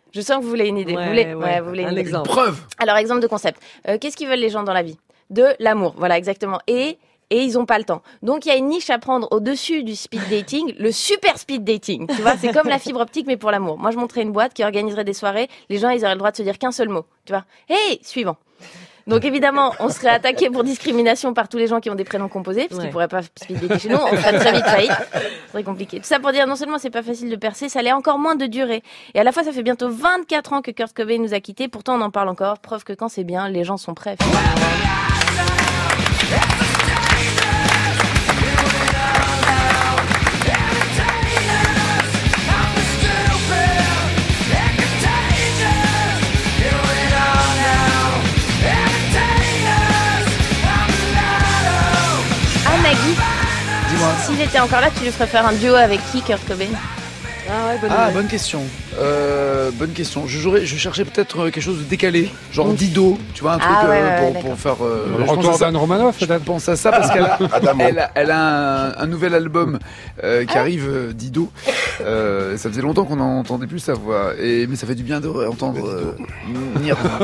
Je sens que vous voulez une idée. Vous voulez un une exemple. Preuve. Alors, exemple de concept. Qu'est-ce qu'ils veulent les gens dans la vie? De l'amour. Voilà, exactement. Et ils ont pas le temps. Donc, il y a une niche à prendre au-dessus du speed dating, le super speed dating. Tu vois, c'est comme la fibre optique, mais pour l'amour. Moi, je montrais une boîte qui organiserait des soirées. Les gens, ils auraient le droit de se dire qu'un seul mot. Tu vois. Hey, suivant. Donc évidemment, on serait attaqué pour discrimination par tous les gens qui ont des prénoms composés, parce qu'ils pourraient pas speed dater chez nous, on ferait très vite faillite. C'est très compliqué. Tout ça pour dire, non seulement c'est pas facile de percer, ça l'est encore moins de durer. Et à la fois, ça fait bientôt 24 ans que Kurt Cobain nous a quittés, pourtant on en parle encore, preuve que quand c'est bien, les gens sont prêts. Dis-moi. S'il était encore là, tu lui ferais faire un duo avec qui, Kurt Cobain? Bonne question. Bonne question. Je cherchais peut-être quelque chose de décalé, genre Dido, tu vois, un truc pour faire. Le retour d'Anne Romanoff, je pense à ça parce qu'elle a un nouvel album qui arrive, Dido. Ça faisait longtemps qu'on n'entendait plus sa voix, mais ça fait du bien de réentendre Nirvana.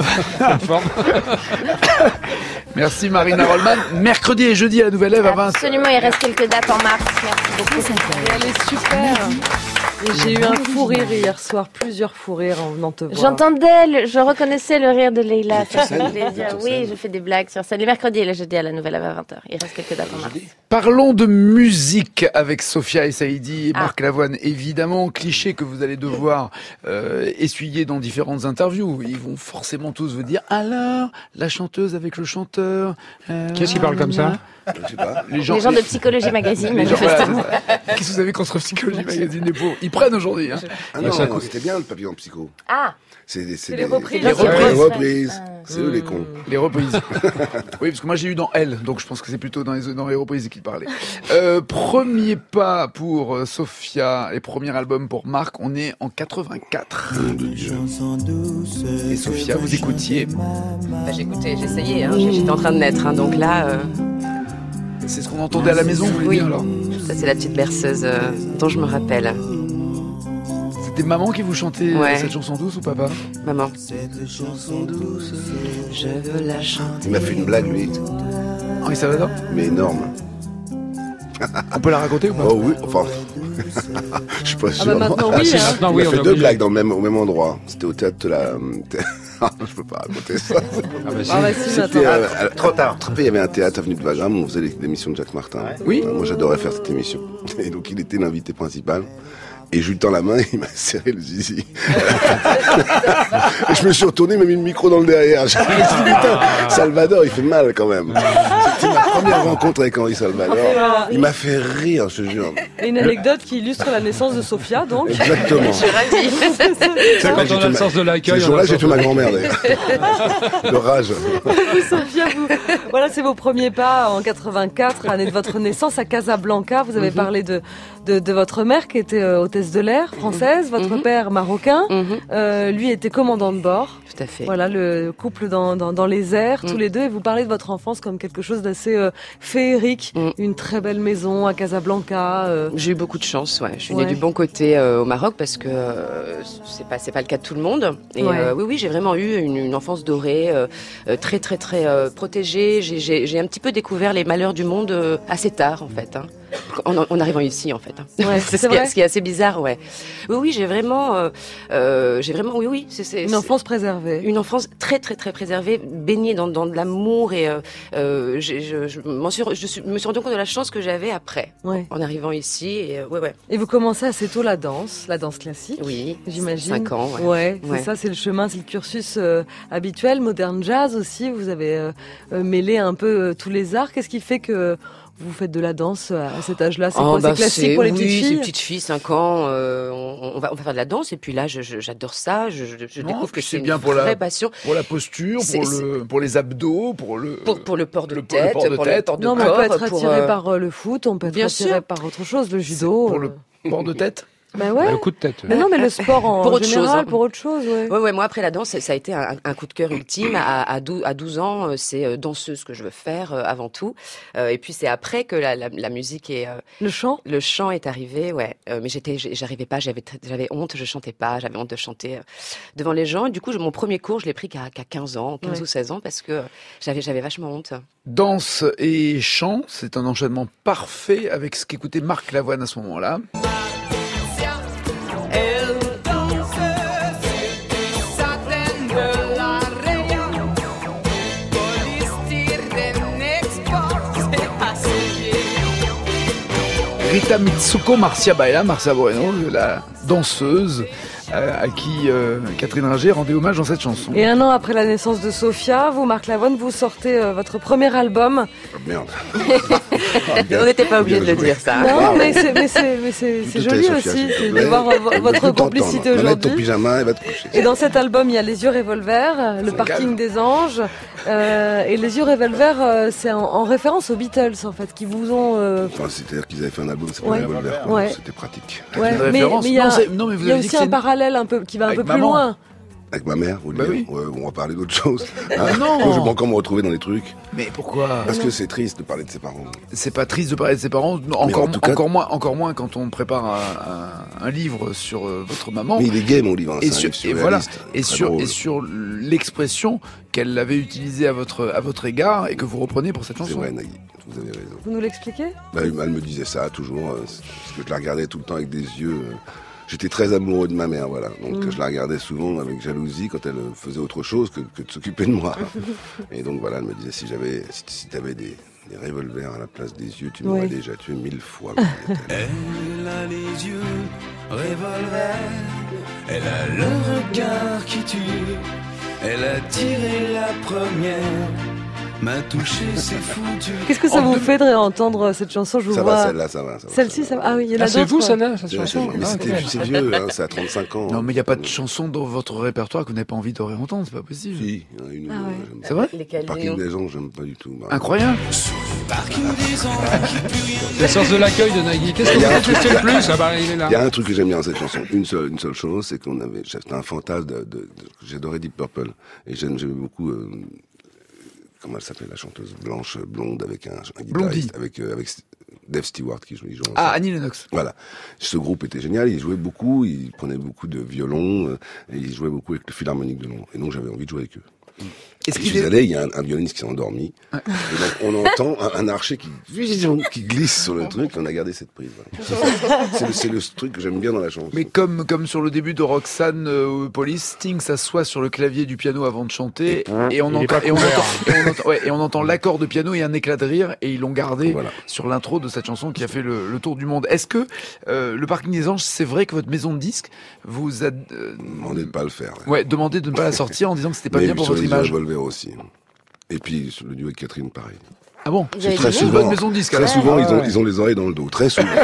Merci Marina Rollman. Mercredi et jeudi à la Nouvelle Ève à 20h. Absolument, il reste quelques dates en mars. Merci beaucoup. Elle est super. Et j'ai eu un fou rire hier soir, plusieurs fous rires en venant te voir. J'entendais, je reconnaissais le rire de Leïla. Ça fait plaisir. Oui, je fais des blagues sur scène. Les mercredis et les jeudis à la Nouvelle Ève à 20h. Il reste quelques dates en mars. Parlons de musique avec Sophia et Saïdi et Marc Lavoine. Évidemment, cliché que vous allez devoir essuyer dans différentes interviews. Ils vont forcément tous vous dire « Alors, la chanteuse avec le chanteur... Qui est-ce qui parle comme ça ?» Je sais pas. Les gens de Psychologie Magazine, manifestement. Qu'est-ce que vous avez contre Psychologie Magazine, les pauvres? Ils prennent aujourd'hui. Hein. Ah non, c'était bien le papillon psycho. Ah, c'est les reprises. Les reprises. C'est eux les cons. Les reprises. Oui, parce que moi j'ai eu dans Elle, donc je pense que c'est plutôt dans les reprises qu'il parlait. Premier pas pour Sophia et premier album pour Marc, on est en 84. Et Sophia, vous écoutiez? J'écoutais, j'essayais, j'étais en train de naître, donc là... C'est ce qu'on entendait à la maison, vous voulez dire alors? Ça c'est la petite berceuse dont je me rappelle. C'était maman qui vous chantait cette chanson douce ou papa? Maman. Cette chanson douce, je veux la chanter. Il m'a fait une blague, lui. Henri Salvador? Mais énorme. On peut la raconter ou pas? Oh oui, enfin... je suis pas sûr. Maintenant, oui, il a fait deux blagues au même endroit. C'était au théâtre de la... je peux pas raconter ça. Trop tard. Il y avait un théâtre avenue de Wagram où on faisait l'émission de Jacques Martin. Oui. Moi, j'adorais faire cette émission. Et donc, il était l'invité principal. Et je lui tends la main et il m'a serré le zizi. Et je me suis retourné, il m'a mis le micro dans le derrière. Je me suis dit, putain, Salvador, il fait mal quand même. C'était ma première rencontre avec Henri Salvador. Il m'a fait rire, je te jure. Et une anecdote qui illustre la naissance de Sophia, donc. Exactement. Je suis ravie. C'est quand on a le sens de l'accueil. Ce jour-là, j'ai fait ma grand-mère, d'ailleurs. De rage. Sophia, voilà, c'est vos premiers pas en 84, année de votre naissance à Casablanca. Vous avez parlé de votre mère qui était hôtesse de l'air française, votre père marocain, lui était commandant de bord. Tout à fait. Voilà, le couple dans les airs, tous les deux, et vous parlez de votre enfance comme quelque chose d'assez féerique, une très belle maison à Casablanca. J'ai eu beaucoup de chance, je suis née du bon côté au Maroc parce que c'est pas le cas de tout le monde. Et oui, j'ai vraiment eu une enfance dorée, très très très protégée. J'ai un petit peu découvert les malheurs du monde assez tard en fait. En arrivant ici, en fait. C'est ce qui est assez bizarre, Oui, j'ai vraiment, oui, c'est une enfance préservée. Une enfance très, très, très préservée, baignée dans de l'amour et je me suis rendu compte de la chance que j'avais après, en arrivant ici. Et vous commencez assez tôt la danse classique. Oui, j'imagine. 5 ans. C'est ça, c'est le chemin, c'est le cursus habituel, moderne jazz aussi. Vous avez mêlé un peu tous les arts. Qu'est-ce qui fait que vous faites de la danse à cet âge-là? C'est quoi? C'est classique pour les petites filles? Oui, c'est petites filles, 5 ans. On va faire de la danse et puis là, j'adore ça. Je découvre que c'est bien une vraie passion. Pour la posture, pour les abdos, pour le port de tête, pour le port de corps. On peut être attiré par le foot, on peut être attiré par autre chose, le judo. Pour le port de tête? Bah ouais. Le coup de tête. Mais non, mais le sport en Pour autre général, chose, hein. pour autre chose, ouais. Ouais, moi après la danse, ça a été un coup de cœur ultime. À 12 ans, c'est danseuse que je veux faire avant tout. Et puis c'est après que la musique et Le chant est arrivé, ouais. Mais j'arrivais pas, j'avais honte, je chantais pas, j'avais honte de chanter devant les gens. Et du coup, mon premier cours, je l'ai pris qu'à 15 ans, 15 ou 16 ans, parce que j'avais vachement honte. Danse et chant, c'est un enchaînement parfait avec ce qu'écoutait Marc Lavoine à ce moment-là. Rita Mitsuko Marcia Bueno, la danseuse à qui Catherine Ringer rendait hommage dans cette chanson. Et un an après la naissance de Sophia, vous, Marc Lavoine, vous sortez votre premier album. Oh, merde. On n'était pas obligé de le dire, ça. Non, mais c'est joli aussi de voir votre complicité aujourd'hui. Va mettre ton aujourd'hui. pyjama et va te coucher. Et dans cet album, il y a Les Yeux Revolver, Le Parking des Anges. Et Les Yeux Revolver, c'est en référence aux Beatles, en fait, qui vous ont... Enfin, c'est-à-dire qu'ils avaient fait un album, c'est pas Ouais. Revolver. Ouais. C'était pratique. Ouais, Une mais référence. il y a, Non, mais vous il y a avez dit aussi que un c'est parallèle un peu, qui va un Avec peu plus maman. loin. Avec ma mère, vous le Bah dire. oui. Ouais, on va parler d'autre chose. non. Moi, je vais encore me retrouver dans les trucs. Mais pourquoi Parce que c'est triste de parler de ses parents. C'est pas triste de parler de ses parents, en tout cas- encore moins quand on prépare un livre sur votre maman. Mais il est gay, mon livre. Hein, Et c'est un sur, livre et voilà, surréaliste, très et sur l'expression qu'elle avait utilisée à votre égard et que vous reprenez pour cette drôle. C'est chanson. vrai, Nagui. Vous avez raison. Vous nous l'expliquez? Bah, elle me disait ça toujours, parce que je la regardais tout le temps avec des yeux. J'étais très amoureux de ma mère, voilà. Donc je la regardais souvent avec jalousie quand elle faisait autre chose que de s'occuper de moi. Et donc voilà, elle me disait si t'avais des revolvers à la place des yeux, tu m'aurais déjà tué 1000 fois. Elle a les yeux revolver, elle a le regard qui tue, elle a tiré la première. M'a touché, c'est foutu. Qu'est-ce que ça vous fait de réentendre cette chanson? Je vous Ça vois. va, celle-là, ça va. Celle-ci, ça va. Ah oui, il y en a C'est d'autres. vous, celle-là, cette C'est chanson? mais c'est vieux, hein, ça a 35 ans. Non, mais il n'y a pas de chanson dans votre répertoire que vous n'avez pas envie de réentendre, c'est pas possible. Si, il y en a une ou deux, ouais. j'aime pas. C'est vrai? Lesquels, Parking des Anges, j'aime pas du tout. Bah, Incroyable. Parking des anges qui pue rien. Le sens de l'accueil de Nagui. Qu'est-ce que vous détestez le plus? Ah bah, il est là. Il y a un truc que j'aime bien dans cette chanson, une seule chose, c'est c'était un fantasme j'adorais Deep Purple. Et j'aimais beaucoup, comment elle s'appelle, la chanteuse blanche, blonde, avec un Blondie. guitariste, avec Dave Stewart qui joue ensemble. Ah, Annie Lennox. Voilà. Ce groupe était génial, il jouait beaucoup, il prenait beaucoup de violon, et il jouait beaucoup avec le Philharmonique de Londres. Et donc j'avais envie de jouer avec eux. Est-ce Et qu'il je suis est... allé, il y a un violoniste qui s'est endormi. Et donc on entend un archer qui glisse sur le truc, et on a gardé cette prise. Voilà. C'est le truc que j'aime bien dans la chanson. Mais comme sur le début de Roxane Police, Sting s'assoit sur le clavier du piano avant de chanter et on entend l'accord de piano et un éclat de rire et ils l'ont gardé sur l'intro de cette chanson qui a fait le tour du monde. Est-ce que le Parking des Anges, c'est vrai que votre maison de disques vous a demandé de pas le faire. demandé de ne pas la sortir en disant que c'était pas mais bien pour sur votre les image. Revolver aussi. Et puis sur le duo avec Catherine, pareil. Ah bon? C'est très C'est souvent. votre maison de disques. Très alors. souvent, ils ont les oreilles dans le dos. Très souvent.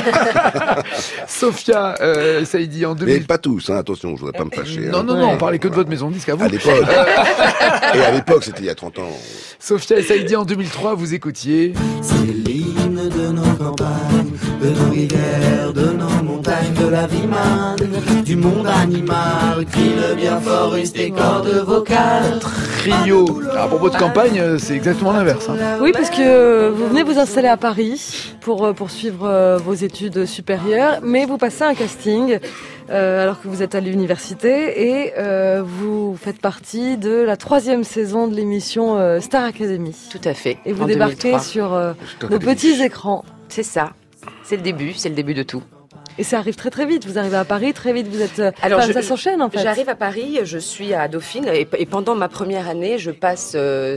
Sophia Saïdi en 2000. Mais pas tous, hein, attention, je voudrais pas me fâcher. Non, on parlait que de votre maison de disques à vous. À l'époque. Et à l'époque, c'était il y a 30 ans. Sophia Saïdi en 2003, vous écoutiez. C'est l'hymne de nos campagnes, de nos rivières, de nos montagnes, de la vie manne, du monde animal, crie le bien fort, restez cordes vocales. Trio. À propos de campagne, c'est exactement l'inverse. Hein. Oui, parce que vous venez vous installer à Paris pour poursuivre vos études supérieures, mais vous passez un casting alors que vous êtes à l'université et vous faites partie de la 3e saison de l'émission Star Academy. Tout à fait. Et vous en débarquez 2003. sur nos petits écrans. C'est ça. C'est le début de tout. Et ça arrive très très vite. Vous arrivez à Paris très vite. Vous êtes. Alors, ça s'enchaîne en fait. J'arrive à Paris, je suis à Dauphine et pendant ma première année, je passe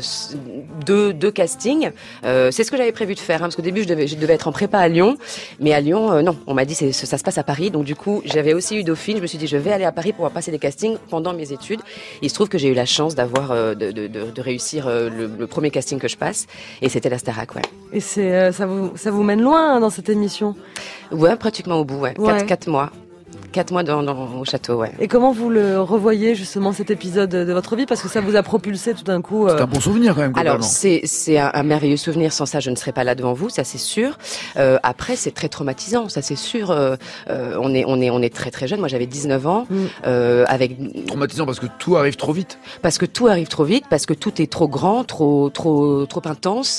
deux castings. C'est ce que j'avais prévu de faire, hein, parce qu'au début, je devais être en prépa à Lyon, mais à Lyon, non. On m'a dit ça se passe à Paris, donc du coup, j'avais aussi eu Dauphine. Je me suis dit, je vais aller à Paris pour passer des castings pendant mes études. Il se trouve que j'ai eu la chance d'avoir de réussir le premier casting que je passe, et c'était la Starac, ouais. Et ça vous mène loin hein, dans cette émission. Ouais, pratiquement au bout, ouais. 4 mois. 4 mois au château, ouais. Et comment vous le revoyez justement cet épisode de votre vie, parce que ça vous a propulsé tout d'un coup. C'est un bon souvenir quand même. Alors c'est un merveilleux souvenir. Sans ça, je ne serais pas là devant vous, ça c'est sûr. Après, c'est très traumatisant, ça c'est sûr. On est très très jeune. Moi, j'avais 19 ans. Avec traumatisant parce que tout arrive trop vite. Parce que tout arrive trop vite, parce que tout est trop grand, trop intense.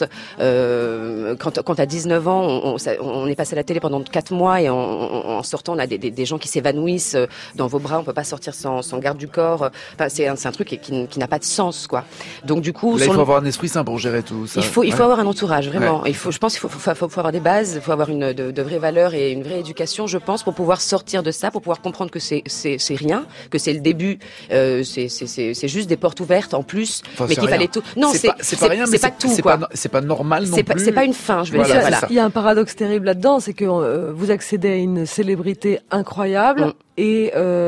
Quand à 19 ans, on est passé à la télé pendant 4 mois et en sortant, on a des gens qui s'évanouissent dans vos bras. On peut pas sortir sans garde du corps. Enfin, c'est un truc qui n'a pas de sens, quoi. Donc du coup, là, il faut avoir un esprit sain pour gérer tout ça. Il faut avoir un entourage, vraiment. Ouais. Je pense qu'il faut avoir des bases, il faut avoir de vraies valeurs et une vraie éducation, je pense, pour pouvoir sortir de ça, pour pouvoir comprendre que c'est rien, que c'est le début, c'est juste des portes ouvertes en plus, mais qu'il fallait tout. Non, c'est pas rien, mais c'est pas tout, quoi. C'est pas normal non plus. C'est pas une fin, je veux dire. Voilà. Il y a un paradoxe terrible là-dedans, c'est que vous accédez à une célébrité incroyable. Et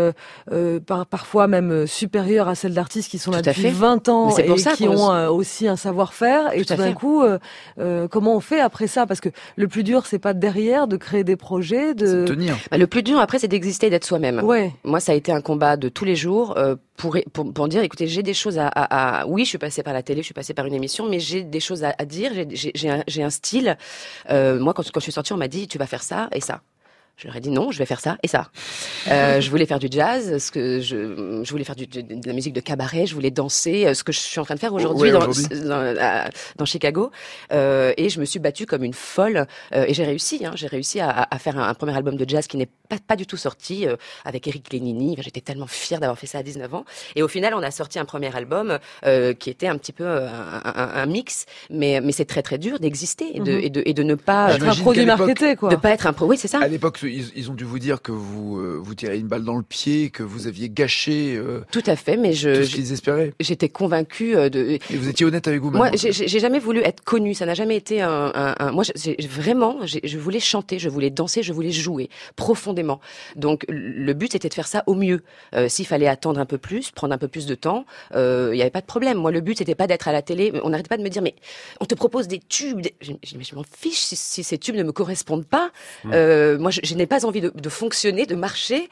parfois même supérieure à celle d'artistes qui sont là depuis 20 ans et qui ont aussi un savoir-faire. Et tout d'un coup, comment on fait après ça? Parce que le plus dur, c'est pas derrière de créer des projets, de tenir. Le plus dur après, c'est d'exister et d'être soi-même. Ouais. Moi, ça a été un combat de tous les jours pour dire, écoutez, j'ai des choses oui, je suis passée par la télé, je suis passée par une émission, mais j'ai des choses à dire. J'ai un style. Moi, quand je suis sortie, on m'a dit, tu vas faire ça et ça. Je leur ai dit non, je vais faire ça et ça. Je voulais faire du jazz, je voulais faire de la musique de cabaret, je voulais danser, ce que je suis en train de faire aujourd'hui dans Chicago. Et je me suis battue comme une folle. Et j'ai réussi à faire un premier album de jazz qui n'est pas du tout sorti, avec Eric Lénini. J'étais tellement fière d'avoir fait ça à 19 ans. Et au final, on a sorti un premier album qui était un petit peu un mix, mais c'est très très dur d'exister et de ne pas être un produit marketé, quoi. De pas être un produit, oui, c'est ça. À l'époque, ils ont dû vous dire que vous tirez une balle dans le pied, que vous aviez gâché tout à fait, mais tout ce qu'ils espéraient. J'étais convaincue Et vous étiez honnête avec vous-même. Moi, j'ai jamais voulu être connue. Ça n'a jamais été moi, je voulais chanter, je voulais danser, je voulais jouer profondément. Donc, le but c'était de faire ça au mieux. S'il fallait attendre un peu plus, prendre un peu plus de temps, il y avait pas de problème. Moi, le but c'était pas d'être à la télé. On n'arrêtait pas de me dire, mais on te propose des tubes. Je m'en fiche si ces tubes ne me correspondent pas. Moi, je n'ai pas envie de fonctionner, de marcher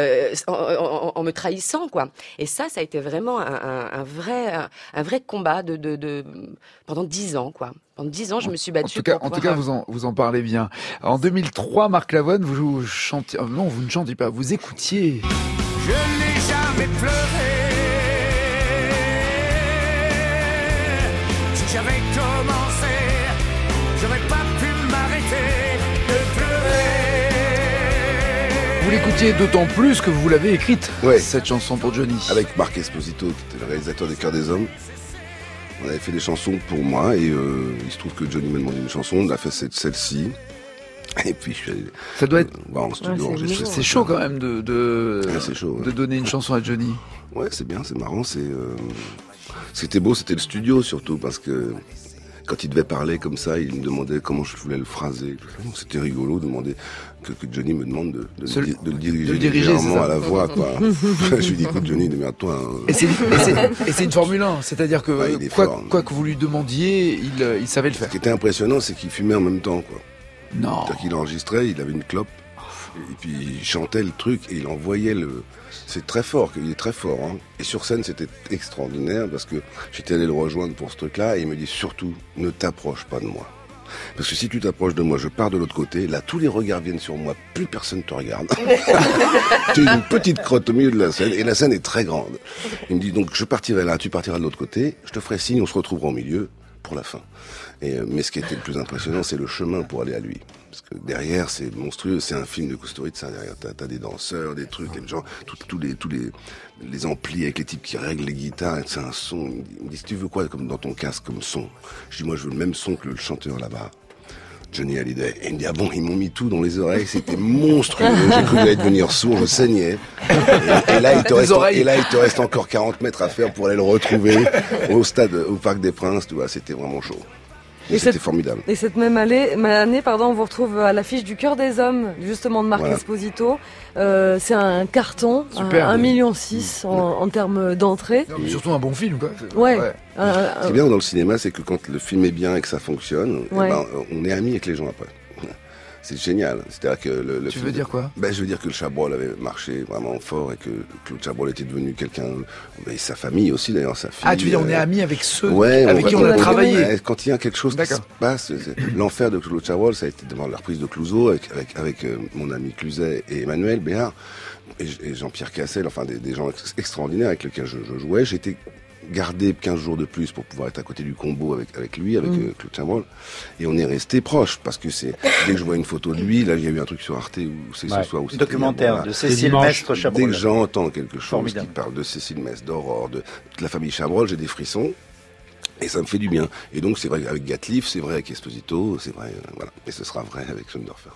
en me trahissant, quoi. Et ça a été vraiment un vrai combat pendant 10 ans, quoi. Pendant 10 ans, je me suis battue. En tout cas, vous en parlez bien. En 2003, Marc Lavoine, vous chantiez, non, vous ne chantiez pas, vous écoutiez. Je n'ai jamais pleuré. Si j'avais commencé, j'aurais pas pu m'arrêter de pleurer. Vous l'écoutiez d'autant plus que vous l'avez écrite, cette chanson pour Johnny. Avec Marc Esposito, qui était le réalisateur des Cœurs des Hommes. On avait fait des chansons pour moi et il se trouve que Johnny m'a demandé une chanson, on a fait celle-ci. Et puis je suis allé ça doit être en studio enregistrer. C'est chaud quand même de donner une chanson à Johnny. Ouais, c'est bien, c'est marrant. Ce qui était beau, c'était le studio surtout, parce que quand il devait parler comme ça, il me demandait comment je voulais le phraser. C'était rigolo de demander que Johnny me demande de le diriger légèrement à la voix, quoi. Je lui dis, écoute Johnny, démerde-toi. Et c'est une Formule 1, c'est-à-dire que quoi que vous lui demandiez, il savait le faire. Ce qui était impressionnant, c'est qu'il fumait en même temps, quoi. Non. C'est-à-dire qu'il enregistrait, il avait une clope, et puis il chantait le truc, et il envoyait C'est très fort, il est très fort, hein. Et sur scène, c'était extraordinaire, parce que j'étais allé le rejoindre pour ce truc-là, et il me dit surtout, ne t'approche pas de moi. Parce que si tu t'approches de moi, je pars de l'autre côté, là, tous les regards viennent sur moi, plus personne te regarde. Tu es une petite crotte au milieu de la scène, et la scène est très grande. Il me dit, donc, je partirai là, tu partiras de l'autre côté, je te ferai signe, on se retrouvera au milieu, pour la fin. Mais ce qui était le plus impressionnant, c'est le chemin pour aller à lui. Parce que derrière, c'est monstrueux, c'est un film de Kusturica, derrière. T'as des danseurs, des trucs, les gens, tous les amplis avec les types qui règlent les guitares, c'est un son. Il me dit, si tu veux quoi, comme dans ton casque, comme son? Je dis, moi, je veux le même son que le chanteur là-bas. Johnny Hallyday. Et il me dit, ah bon, ils m'ont mis tout dans les oreilles, c'était monstrueux. J'ai cru que j'allais devenir sourd, je saignais. Et là, il te reste encore 40 mètres à faire pour aller le retrouver au Parc des Princes, tu vois, c'était vraiment chaud. Et c'était formidable. Et cette même année, on vous retrouve à l'affiche du Cœur des Hommes, justement de Marc Esposito. C'est un carton, 1,6 million en termes d'entrée. Surtout un bon film, quoi. Ouais. Ce qui est bien dans le cinéma, c'est que quand le film est bien et que ça fonctionne, on est amis avec les gens après. c'est génial. C'est-à-dire que le Tu veux dire quoi? Je veux dire que le Chabrol avait marché vraiment fort et que Claude Chabrol était devenu quelqu'un, et sa famille aussi d'ailleurs, sa fille. Ah, tu veux dire on est amis avec ceux ouais, avec qui on a travaillé. Quand il y a quelque chose qui se passe, l'enfer de Claude Chabrol, ça a été devant la reprise de Clouseau avec mon ami Cluzet et Emmanuel Béard et Jean-Pierre Cassel, enfin des gens extraordinaires avec lesquels je jouais. J'étais gardé 15 jours de plus pour pouvoir être à côté du combo avec lui, avec Claude Chabrol. Et on est resté proche parce que dès que je vois une photo de lui, là, il y a eu un truc sur Arte où c'est ce soir. Un documentaire de Cécile Mestre Chabrol. Dès que j'entends quelque chose qui parle de Cécile Mestre, d'Aurore, de toute la famille Chabrol, j'ai des frissons. Et ça me fait du bien. Et donc, c'est vrai avec Gatliff, c'est vrai avec Esposito, c'est vrai, voilà. Et ce sera vrai avec Schoendorfer.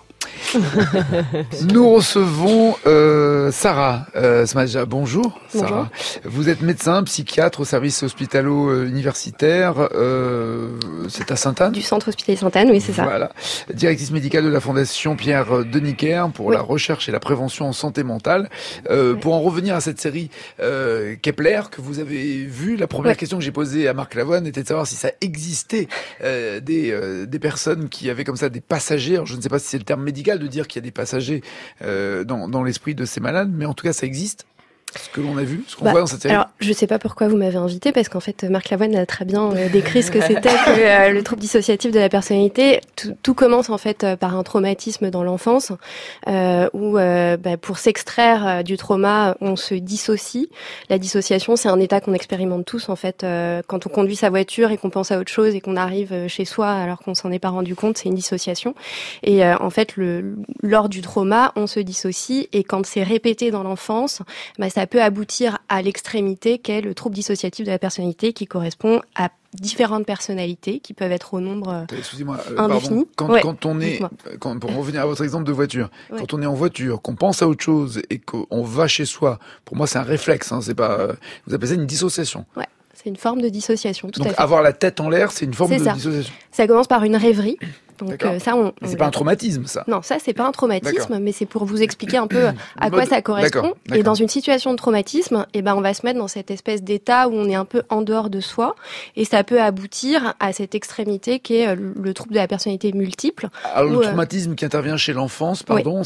Nous recevons Sarah Smadja. Bonjour, Sarah. Vous êtes médecin, psychiatre au service hospitalo-universitaire. C'est à Sainte-Anne. Du centre hospitalier Sainte-Anne, oui, c'est ça. Voilà. Directrice médicale de la Fondation Pierre Deniker pour la recherche et la prévention en santé mentale. Pour en revenir à cette série Kepler que vous avez vue, la première question que j'ai posée à Marc Lavoine était de savoir si ça existait des personnes qui avaient comme ça des passagers. Alors, je ne sais pas si c'est le terme médical de dire qu'il y a des passagers dans l'esprit de ces malades, mais en tout cas ça existe. Ce que l'on a vu, ce qu'on voit dans cette série. Alors, je sais pas pourquoi vous m'avez invité, parce qu'en fait, Marc Lavoine a très bien décrit ce que c'était que le trouble dissociatif de la personnalité. Tout commence en fait par un traumatisme dans l'enfance, où pour s'extraire du trauma, on se dissocie. La dissociation, c'est un état qu'on expérimente tous en fait quand on conduit sa voiture et qu'on pense à autre chose et qu'on arrive chez soi alors qu'on s'en est pas rendu compte, c'est une dissociation. Et en fait, lors du trauma, on se dissocie et quand c'est répété dans l'enfance, ça peut aboutir à l'extrémité qu'est le trouble dissociatif de la personnalité qui correspond à différentes personnalités qui peuvent être au nombre indéfini. Quand on est, pour revenir à votre exemple de voiture, quand on est en voiture, qu'on pense à autre chose et qu'on va chez soi, pour moi c'est un réflexe, c'est pas, vous appelez ça une dissociation. Ouais. C'est une forme de dissociation, tout à fait. Avoir la tête en l'air, c'est une forme de dissociation. Ça commence par une rêverie. Donc ça, mais c'est pas un traumatisme, ça. Non, ça c'est pas un traumatisme, mais c'est pour vous expliquer un peu à quoi ça correspond. Et dans une situation de traumatisme, on va se mettre dans cette espèce d'état où on est un peu en dehors de soi, et ça peut aboutir à cette extrémité qui est le trouble de la personnalité multiple. Alors le traumatisme qui intervient chez l'enfance,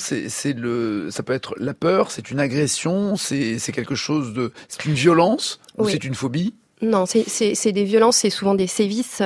ça peut être la peur, c'est une agression, c'est quelque chose c'est une violence ou c'est une phobie. Non, c'est des violences, c'est souvent des sévices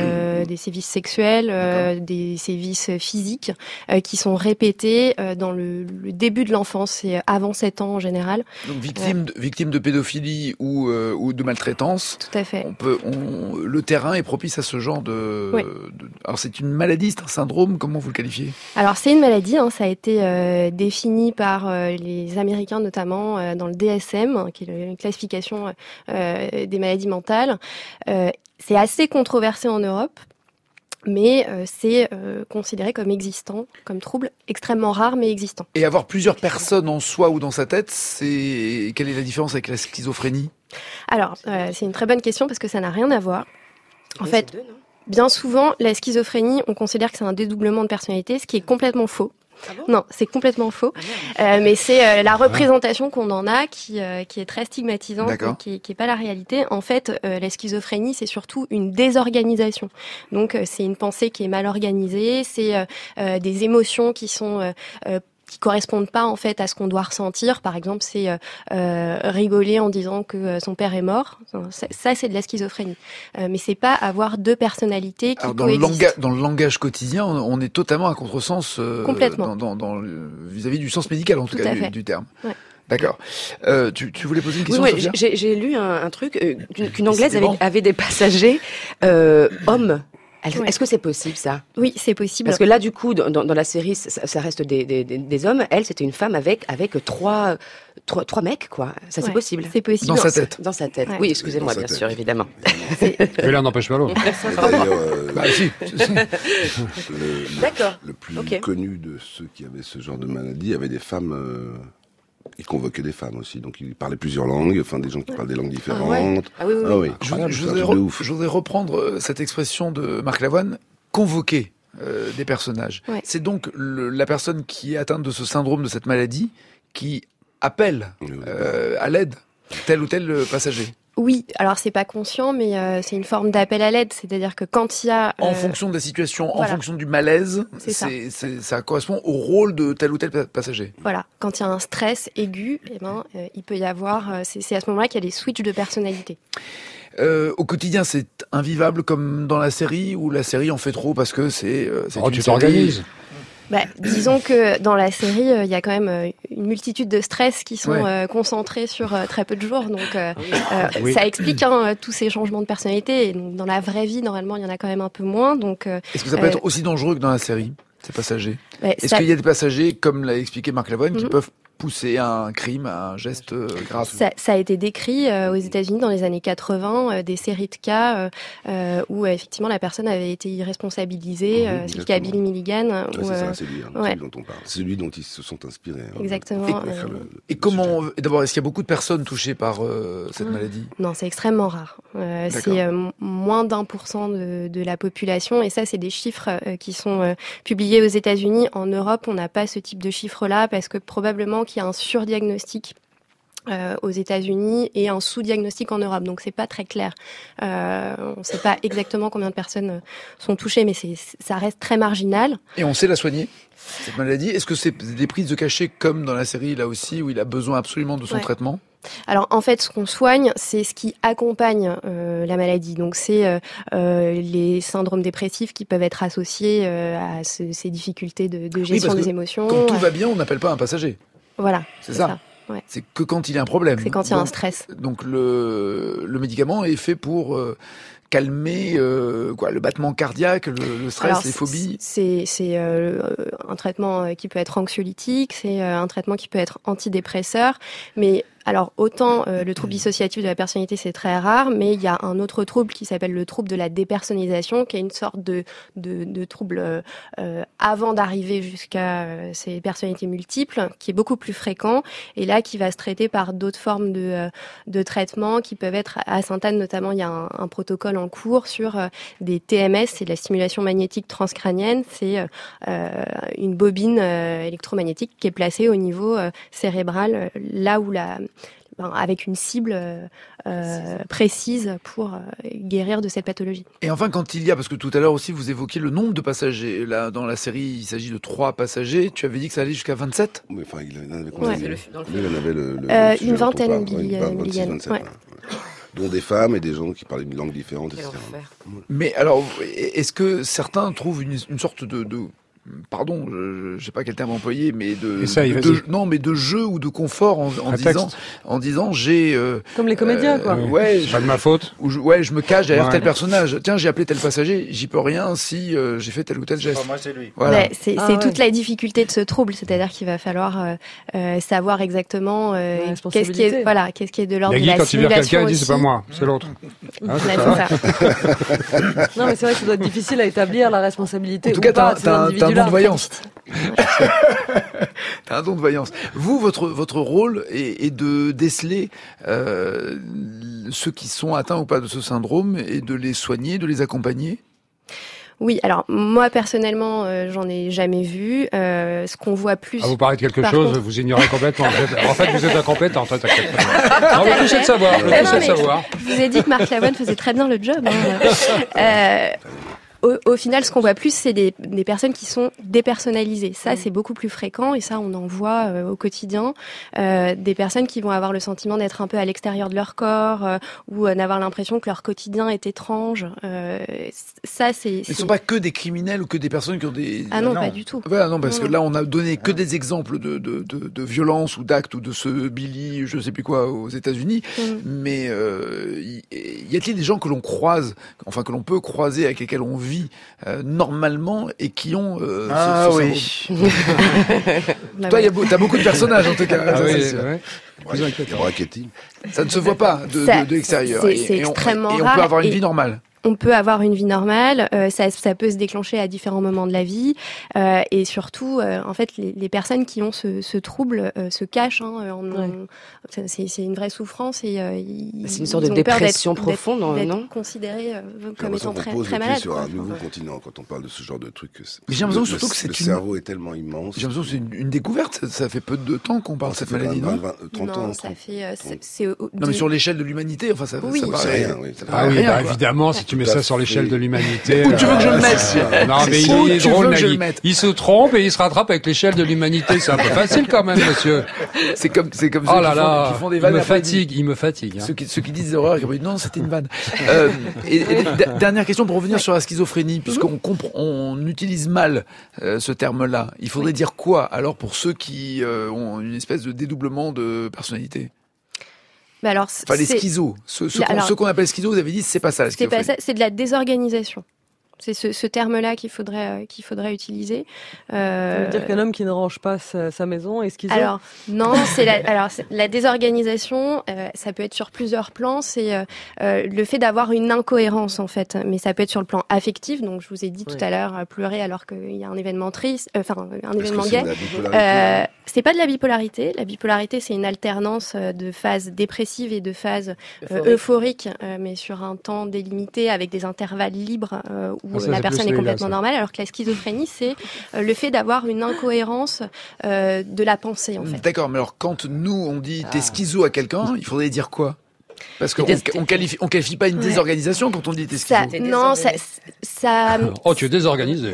sexuels, des sévices physiques qui sont répétés dans le début de l'enfance et avant 7 ans en général. Donc victime de pédophilie ou de maltraitance. Tout à fait. Le terrain est propice à ce genre Alors c'est une maladie, c'est un syndrome, comment vous le qualifiez? Alors c'est une maladie, ça a été défini par les Américains notamment dans le DSM, qui est une classification des maladies mentales. C'est assez controversé en Europe, mais c'est considéré comme existant, comme trouble extrêmement rare mais existant. Et avoir plusieurs personnes en soi ou dans sa tête, quelle est la différence avec la schizophrénie? Alors, c'est une très bonne question parce que ça n'a rien à voir. En fait, bien souvent, la schizophrénie, on considère que c'est un dédoublement de personnalité, ce qui est complètement faux. Ah bon? Non, c'est complètement faux. Mais c'est la représentation qu'on en a qui est très stigmatisante, et qui est pas la réalité. En fait, la schizophrénie, c'est surtout une désorganisation. Donc, c'est une pensée qui est mal organisée, c'est des émotions qui sont qui correspondent pas en fait à ce qu'on doit ressentir. Par exemple, c'est rigoler en disant que son père est mort. Ça c'est de la schizophrénie. Mais c'est pas avoir deux personnalités qui coexistent. Dans le langage quotidien, on est totalement à contresens complètement vis-à-vis du sens médical en tout cas du terme. Ouais. D'accord. Tu voulais poser une question, Sophia ? J'ai lu un truc qu'une Anglaise avait des passagers hommes. Est-ce que c'est possible, ça? Oui, c'est possible. Parce que là, du coup, dans la série, ça reste des hommes. Elle, c'était une femme avec trois mecs, quoi. Ça, c'est possible. C'est possible. Dans sa tête. Dans sa tête. Oui, excusez-moi, bien sûr, évidemment. Mais l'un n'empêche pas l'autre. Si. D'accord. Le plus connu de ceux qui avaient ce genre de maladie avait des femmes... Il convoquait des femmes aussi, donc il parlait plusieurs langues, des gens qui parlent des langues différentes. Oui. Je voudrais reprendre cette expression de Marc Lavoine, convoquer des personnages. Ouais. C'est donc la personne qui est atteinte de ce syndrome, de cette maladie, qui appelle à l'aide tel ou tel passager. Oui, alors c'est pas conscient, mais c'est une forme d'appel à l'aide, c'est-à-dire que quand il y a... En fonction de la situation, en fonction du malaise, ça correspond au rôle de tel ou tel passager. Voilà, quand il y a un stress aigu, il peut y avoir... c'est à ce moment-là qu'il y a des switches de personnalité. Au quotidien, c'est invivable comme dans la série, ou la série en fait trop parce que c'est tu t'organises. Disons que dans la série, il y a quand même une multitude de stress qui sont concentrés sur très peu de jours. Donc, ça explique tous ces changements de personnalité. Et donc, dans la vraie vie, normalement, il y en a quand même un peu moins. Donc, est-ce que ça peut être aussi dangereux que dans la série, ces passagers ? Est-ce qu'il y a des passagers, comme l'a expliqué Marc Lavoine, qui peuvent pousser à un crime, à un geste grave? Ça a été décrit aux États-Unis dans les années 80, des séries de cas où effectivement la personne avait été irresponsabilisée. C'est le cas Billy Milligan. C'est lui, celui dont on parle. C'est lui dont ils se sont inspirés. Exactement. Et comment, d'abord, est-ce qu'il y a beaucoup de personnes touchées par cette maladie? Non, c'est extrêmement rare. C'est moins d'1% de la population, et ça, c'est des chiffres qui sont publiés aux États-Unis. En Europe, on n'a pas ce type de chiffres-là parce que probablement qu'il y a un surdiagnostic aux États-Unis et un sous-diagnostic en Europe. Donc c'est pas très clair. On ne sait pas exactement combien de personnes sont touchées, mais ça reste très marginal. Et on sait la soigner, cette maladie? Est-ce que c'est des prises de cachet comme dans la série là aussi, où il a besoin absolument de son traitement? Alors en fait, ce qu'on soigne, c'est ce qui accompagne la maladie. Donc c'est les syndromes dépressifs qui peuvent être associés à ces difficultés de gestion des émotions. Quand tout va bien, on n'appelle pas un passager. Voilà, c'est ça. Ouais. C'est que quand il y a un problème. C'est quand il y a un stress. Donc le médicament est fait pour calmer le battement cardiaque, le stress, alors, les phobies. C'est un traitement qui peut être anxiolytique, c'est un traitement qui peut être antidépresseur, mais alors autant le trouble dissociatif de la personnalité c'est très rare, mais il y a un autre trouble qui s'appelle le trouble de la dépersonnalisation, qui est une sorte de trouble avant d'arriver jusqu'à ces personnalités multiples, qui est beaucoup plus fréquent, et là qui va se traiter par d'autres formes de traitements qui peuvent être à Sainte-Anne notamment. Il y a un protocole en cours sur des TMS, c'est de la stimulation magnétique transcrânienne, c'est une bobine électromagnétique qui est placée au niveau cérébral, là où avec une cible précise pour guérir de cette pathologie. Et enfin, quand il y a, parce que tout à l'heure aussi vous évoquiez le nombre de passagers, là dans la série il s'agit de 3 passagers, tu avais dit que ça allait jusqu'à 27 ? Mais enfin, il en avait combien ? Il en avait une vingtaine, Milligan. Dont des femmes et des gens qui parlent une langue différente, etc. Mais alors, est-ce que certains trouvent une sorte de pardon, je sais pas quel terme employer, mais de jeu ou de confort en disant j'ai comme les comédiens quoi. C'est pas de ma faute. Je me cache derrière tel personnage. Tiens, j'ai appelé tel passager, j'y peux rien si j'ai fait tel ou tel geste. Moi c'est lui. Voilà. C'est toute la difficulté de ce trouble, c'est-à-dire qu'il va falloir savoir exactement qu'est-ce qui est de l'ordre de la simulation. Quand il vire quelqu'un, il dit c'est pas moi, c'est l'autre. C'est ça. Non mais c'est vrai que ça doit être difficile à établir la responsabilité. En tout cas, t'as un don de voyance. T'as un don de voyance. Vous, votre rôle est de déceler ceux qui sont atteints ou pas de ce syndrome et de les soigner, de les accompagner. Oui, alors moi personnellement, j'en ai jamais vu. Ce qu'on voit plus. Vous parlez de quelque chose, contre... vous ignorez complètement. En fait, vous êtes incompétent. Non, mais je sais de savoir. Je vous ai dit que Marc Lavoine faisait très bien le job. Au final, ce qu'on voit plus, c'est des personnes qui sont dépersonnalisées. Ça, c'est beaucoup plus fréquent et ça, on en voit au quotidien. Des personnes qui vont avoir le sentiment d'être un peu à l'extérieur de leur corps ou d'avoir l'impression que leur quotidien est étrange. Ça, c'est... Ce ne sont pas que des criminels ou que des personnes qui ont des... Ah non, pas du tout. Ouais, non, parce que là, on a donné que des exemples de violence ou d'actes ou de ce Billy, je ne sais plus quoi, aux États-Unis. Mais y a-t-il des gens que l'on croise, enfin que l'on peut croiser, avec lesquels on vit normalement et qui ont ce oui. Toi, t'as beaucoup de personnages en tout cas. Ça ne se voit pas de l'extérieur. C'est extrêmement rare. Et on peut avoir une vie normale. on peut avoir une vie normale, ça peut se déclencher à différents moments de la vie, et surtout, en fait, les personnes qui ont ce trouble se cachent. C'est une vraie souffrance et c'est une sorte de dépression profonde, d'être considérés comme étant très très malades. Sur un nouveau continent quand on parle de ce genre de truc. J'ai l'impression surtout que le cerveau est tellement immense. J'ai l'impression que c'est une découverte. Ça fait peu de temps qu'on parle de cette maladie, non 30 ans. Ça fait. Non, mais sur l'échelle de l'humanité, enfin, ça paraît rien. Évidemment, si tu mets ça sur l'échelle de l'humanité. Où tu veux que je le mette? Non, mais il est drôle, Nagui. Il se trompe et il se rattrape avec l'échelle de l'humanité. C'est un peu facile quand même, monsieur. C'est comme ceux qui font des vannes. Il me fatigue. Ceux qui disent des horreurs, non, c'était une vanne. Et dernière question pour revenir sur la schizophrénie, puisqu'on utilise mal ce terme-là. Il faudrait dire quoi alors pour ceux qui ont une espèce de dédoublement de personnalité? Alors, les schizos. Ceux qu'on appelle schizos, vous avez dit, c'est pas ça la schizophrénie. C'est pas ça, c'est de la désorganisation. C'est ce terme-là qu'il faudrait utiliser. Ça veut dire qu'un homme qui ne range pas sa maison est schizo. Alors non, c'est la désorganisation. Ça peut être sur plusieurs plans. C'est le fait d'avoir une incohérence en fait, mais ça peut être sur le plan affectif. Donc je vous ai dit tout à l'heure pleurer alors qu'il y a un événement triste, un événement gay. C'est pas de la bipolarité. La bipolarité, c'est une alternance de phases dépressives et de phases euphoriques, mais sur un temps délimité avec des intervalles libres où la personne est complètement normale, alors que la schizophrénie, c'est le fait d'avoir une incohérence de la pensée, en fait. D'accord, mais alors quand nous, on dit t'es schizo à quelqu'un, il faudrait dire quoi ? Parce qu'on qualifie pas une désorganisation quand on dit t'es schizo. Non, ça... Oh, tu es désorganisé.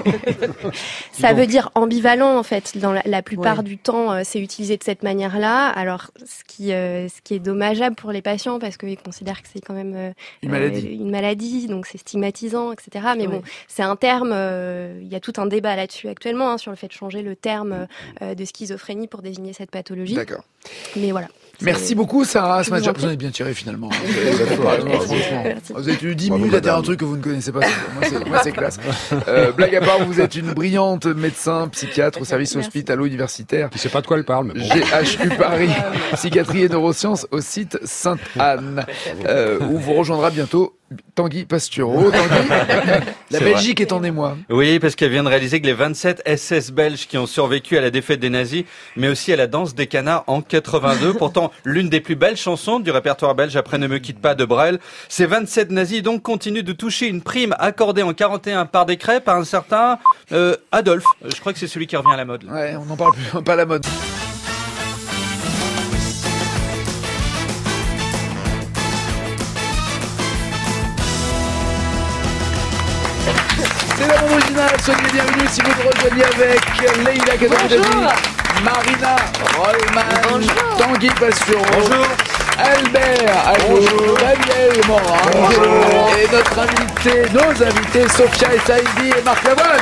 Ça veut dire ambivalent, en fait. Dans la plupart du temps, c'est utilisé de cette manière-là. Alors, ce qui est dommageable pour les patients, parce qu'ils considèrent que c'est quand même une maladie, donc c'est stigmatisant, etc. Mais bon, c'est un terme... Il y a tout un débat là-dessus actuellement, sur le fait de changer le terme de schizophrénie pour désigner cette pathologie. D'accord. Mais voilà. Merci beaucoup, Sarah. Vous en avez bien tiré, finalement. Vous avez eu 10 minutes à dire un truc que vous ne connaissez pas. Moi, c'est classe. Blague à part, vous êtes une brillante médecin, psychiatre au service hospitalo-universitaire. Je sais pas de quoi elle parle, mais bon. GHU Paris, psychiatrie et neurosciences au site Sainte-Anne, où vous rejoindra bientôt Tanguy Pastureau. Tanguy, la Belgique est en émoi. Oui, parce qu'elle vient de réaliser que les 27 SS belges qui ont survécu à la défaite des nazis, mais aussi à la danse des canards en 82, pourtant l'une des plus belles chansons du répertoire belge après Ne me quitte pas de Brel. Ces 27 nazis donc continuent de toucher une prime accordée en 41 par décret par un certain Adolphe. Je crois que c'est celui qui revient à la mode. Ouais, on n'en parle plus, pas à la mode. C'est la bande originale, soyez les bienvenus si vous nous rejoignez avec Leïla Kadhafi, Marina Rollman, Tanguy Pastureau, Albert, Daniel Morin, et nos invités, Sophia et Saïdi et Marc Lavoine.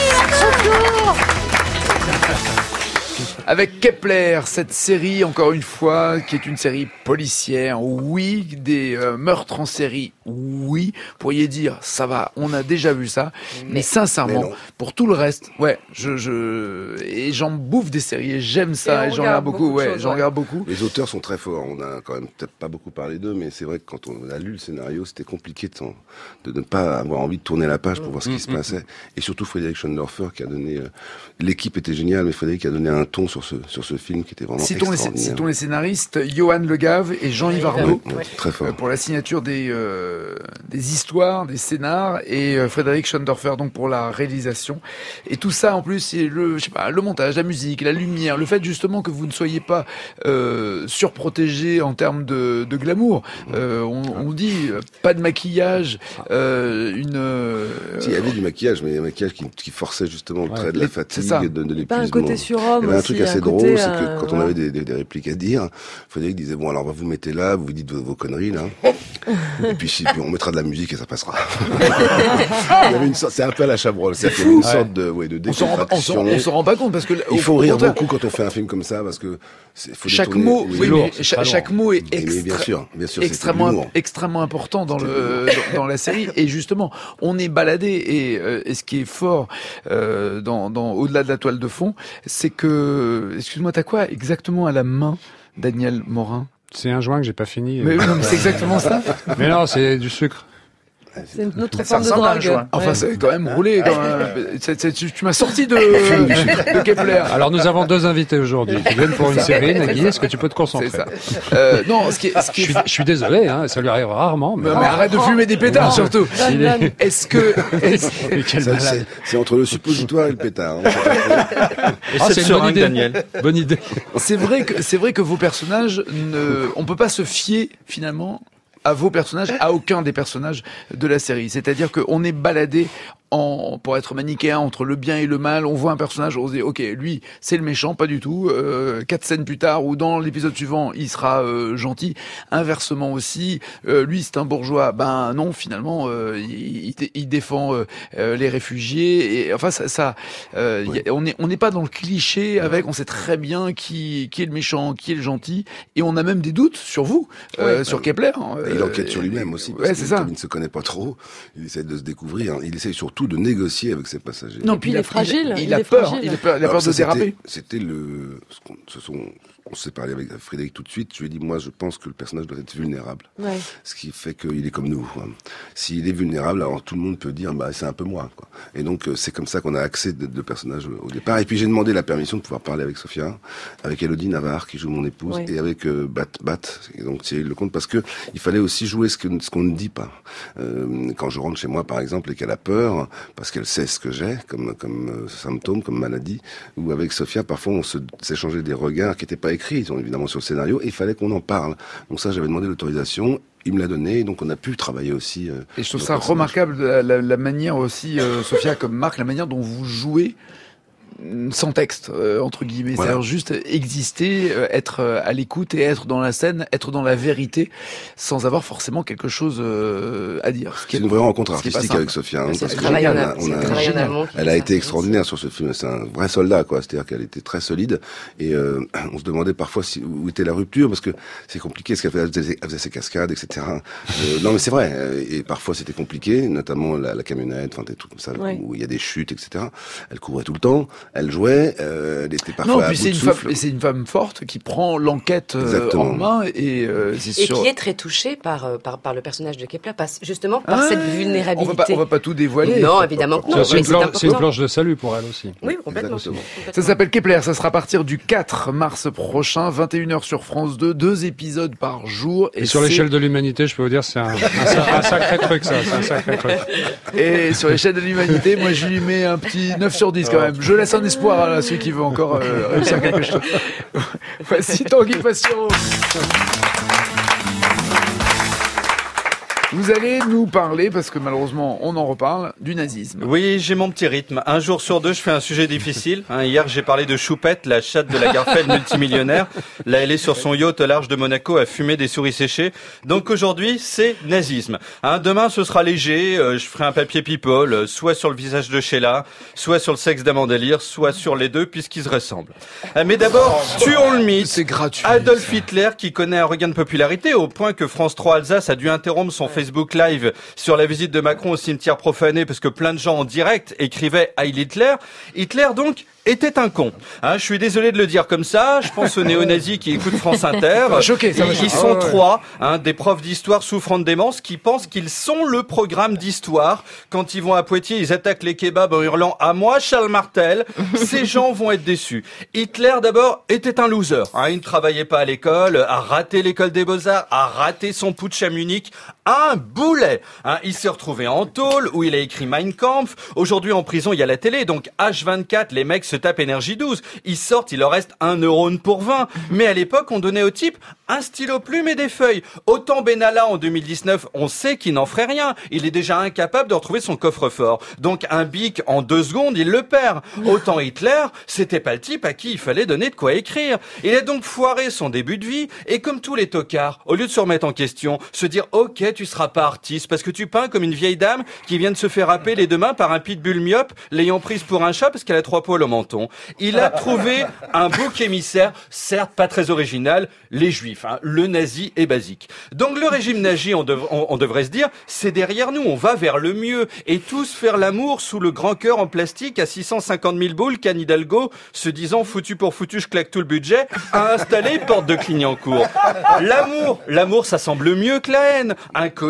Avec Kepler, cette série, encore une fois, qui est une série policière, oui, des meurtres en série, oui, vous pourriez dire, ça va, on a déjà vu ça, mais sincèrement, pour tout le reste, et j'en bouffe des séries, et j'aime ça, et j'en regarde beaucoup, j'en regarde beaucoup. Les auteurs sont très forts, on a quand même peut-être pas beaucoup parlé d'eux, mais c'est vrai que quand on a lu le scénario, c'était compliqué de ne pas avoir envie de tourner la page pour voir ce qui se passait, et surtout Frédéric Schoendorfer qui a donné, l'équipe était géniale, mais Frédéric a donné un ton sur ce film qui était vraiment extraordinaire. Citons les scénaristes, Johan Le Gave et Jean-Yves Arnaud, très fort. Pour la signature des histoires, des scénars, et Frédéric Schoendorfer donc pour la réalisation. Et tout ça en plus, c'est le montage, la musique, la lumière, le fait justement que vous ne soyez pas surprotégé en termes de glamour. On dit pas de maquillage, Si, il y avait du maquillage, mais un maquillage qui forçait justement le trait de la fatigue, de l'épuisement. Pas un côté surhomme. Il y avait un truc assez drôle, c'est que quand on avait des répliques à dire, Frédéric disait bon alors vous mettez là, vous dites vos conneries là, et puis on mettra de la musique et ça passera. Il y avait c'est un peu à la Chabrol, c'est qu'il y avait une sorte de décontraction. On s'en rend pas compte parce que il faut rire beaucoup quand on fait un film comme ça parce que chaque mot, chaque mot est bien sûr, extrêmement important dans la série, et justement on est baladé, et ce qui est fort dans au-delà de la toile de fond, c'est que, excuse-moi, t'as quoi exactement à la main, Daniel Morin? C'est un joint que j'ai pas fini. Mais non, mais c'est exactement ça. Mais non, c'est du sucre. C'est une autre forme de drogue. Enfin, c'est quand même roulé. Quand même. Tu m'as sorti de Kepler. Alors, nous avons 2 invités aujourd'hui qui viennent pour une série. Nagui, est-ce que tu peux te concentrer? C'est ça. Je suis désolé, hein, ça lui arrive rarement. Mais arrête de fumer des pétards, surtout. Est-ce que... C'est entre le suppositoire et le pétard. C'est une bonne idée, Daniel. Bonne idée. C'est vrai que vos personnages, on peut pas se fier, finalement, à vos personnages, à aucun des personnages de la série. C'est-à-dire qu'on est baladé pour être manichéen entre le bien et le mal. On voit un personnage, on se dit, ok, lui, c'est le méchant, pas du tout. 4 scènes plus tard, ou dans l'épisode suivant, il sera gentil. Inversement aussi, lui, c'est un bourgeois. Ben non, finalement, il défend les réfugiés. Et enfin, on n'est pas dans le cliché avec. On sait très bien qui est le méchant, qui est le gentil, et on a même des doutes sur vous, sur Kepler. Il enquête sur lui-même aussi. Parce que comme il ne se connaît pas trop, il essaie de se découvrir. Il essaie surtout de négocier avec ses passagers. Non, puis il est fragile. Il a peur de déraper. On s'est parlé avec Frédéric tout de suite. Je lui ai dit, moi, je pense que le personnage doit être vulnérable. Ouais. Ce qui fait qu'il est comme nous. Quoi. S'il est vulnérable, alors tout le monde peut dire, c'est un peu moi. Quoi. Et donc, c'est comme ça qu'on a accès de personnages au départ. Et puis, j'ai demandé la permission de pouvoir parler avec Sophia, avec Elodie Navarre, qui joue mon épouse, et avec Bat, et donc Thierry Lecomte, parce que il fallait aussi jouer ce qu'on ne dit pas. Quand je rentre chez moi, par exemple, et qu'elle a peur, parce qu'elle sait ce que j'ai, comme symptôme, comme maladie, ou avec Sophia, parfois, on s'échangeait des regards qui n'étaient pas écrits, évidemment sur le scénario, et il fallait qu'on en parle. Donc ça, j'avais demandé l'autorisation, il me l'a donné, et donc on a pu travailler aussi. Et je trouve ça remarquable, la manière aussi, Sophia comme Marc, la manière dont vous jouez sans texte, entre guillemets. Voilà. C'est-à-dire juste exister, être à l'écoute et être dans la scène, être dans la vérité, sans avoir forcément quelque chose à dire. C'est une vraie rencontre artistique avec Sophia. Elle a été extraordinaire sur ce film. C'est un vrai soldat, quoi. C'est-à-dire qu'elle était très solide. Et on se demandait parfois où était la rupture, parce que c'est compliqué, ce qu'elle faisait, elle faisait ses cascades, etc. Non, mais c'est vrai. Et parfois, c'était compliqué, notamment la camionnette, enfin des trucs comme ça, où il y a des chutes, etc. Elle courait tout le temps. Elle jouait, elle était parfois à bout de souffle. C'est une femme forte qui prend l'enquête en main et qui est très touchée par le personnage de Kepler, justement par cette vulnérabilité. On va pas tout dévoiler. Non, évidemment que non. C'est une planche de salut pour elle aussi. Oui, complètement. Ça s'appelle Kepler, ça sera à partir du 4 mars prochain, 21h sur France 2, 2 épisodes par jour. Et sur l'échelle de l'humanité, je peux vous dire, c'est un sacré truc, ça. C'est un sacré truc. Et sur l'échelle de l'humanité, moi, je lui mets un petit 9 sur 10 quand même. Je laisse un espoir à celui qui veut encore réussir quelque chose. Voici Tanguy Passion. Vous allez nous parler, parce que malheureusement on en reparle, du nazisme. Oui, j'ai mon petit rythme. Un jour sur deux, je fais un sujet difficile. Hier, j'ai parlé de Choupette, la chatte de la Garfield multimillionnaire. Là, elle est sur son yacht au large de Monaco à fumer des souris séchées. Donc aujourd'hui, c'est nazisme. Demain, ce sera léger. Je ferai un papier people, soit sur le visage de Sheila, soit sur le sexe d'Amandélire, soit sur les deux, puisqu'ils se ressemblent. Mais d'abord, tuons le mythe. C'est gratuit. Adolf Hitler, qui connaît un regain de popularité au point que France 3 Alsace a dû interrompre son Facebook Live sur la visite de Macron au cimetière profané parce que plein de gens en direct écrivaient Heil Hitler. Hitler donc était un con. Je suis désolé de le dire comme ça. Je pense aux néo-nazis qui écoutent France Inter. Ils sont trois, des profs d'histoire souffrant de démence qui pensent qu'ils sont le programme d'histoire. Quand ils vont à Poitiers, ils attaquent les kebabs en hurlant « À moi, Charles Martel !» Ces gens vont être déçus. Hitler, d'abord, était un loser. Il ne travaillait pas à l'école, a raté l'école des beaux-arts, a raté son putsch à Munich. Un boulet. Il s'est retrouvé en tôle où il a écrit Mein Kampf. Aujourd'hui, en prison, il y a la télé. Donc, H24, les mecs se tapent énergie 12. Ils sortent, il leur reste 1 neurone pour 20. Mais à l'époque, on donnait au type un stylo plume et des feuilles. Autant Benalla en 2019, on sait qu'il n'en ferait rien. Il est déjà incapable de retrouver son coffre-fort. Donc un bic en 2 secondes, il le perd. Autant Hitler, c'était pas le type à qui il fallait donner de quoi écrire. Il a donc foiré son début de vie et comme tous les tocards, au lieu de se remettre en question, se dire ok, tu seras pas artiste parce que tu peins comme une vieille dame qui vient de se faire happer les 2 mains par un pitbull myope l'ayant prise pour un chat parce qu'elle a 3 poils au menton. Il a trouvé un bouc émissaire, certes pas très original, les juifs. Le nazi est basique. Donc le régime nazi, on devrait se dire, c'est derrière nous, on va vers le mieux. Et tous faire l'amour sous le grand cœur en plastique à 650 000 boules qu'Anne Hidalgo, se disant foutu pour foutu, je claque tout le budget, a installé porte de Clignancourt. L'amour, ça semble mieux que la haine. Un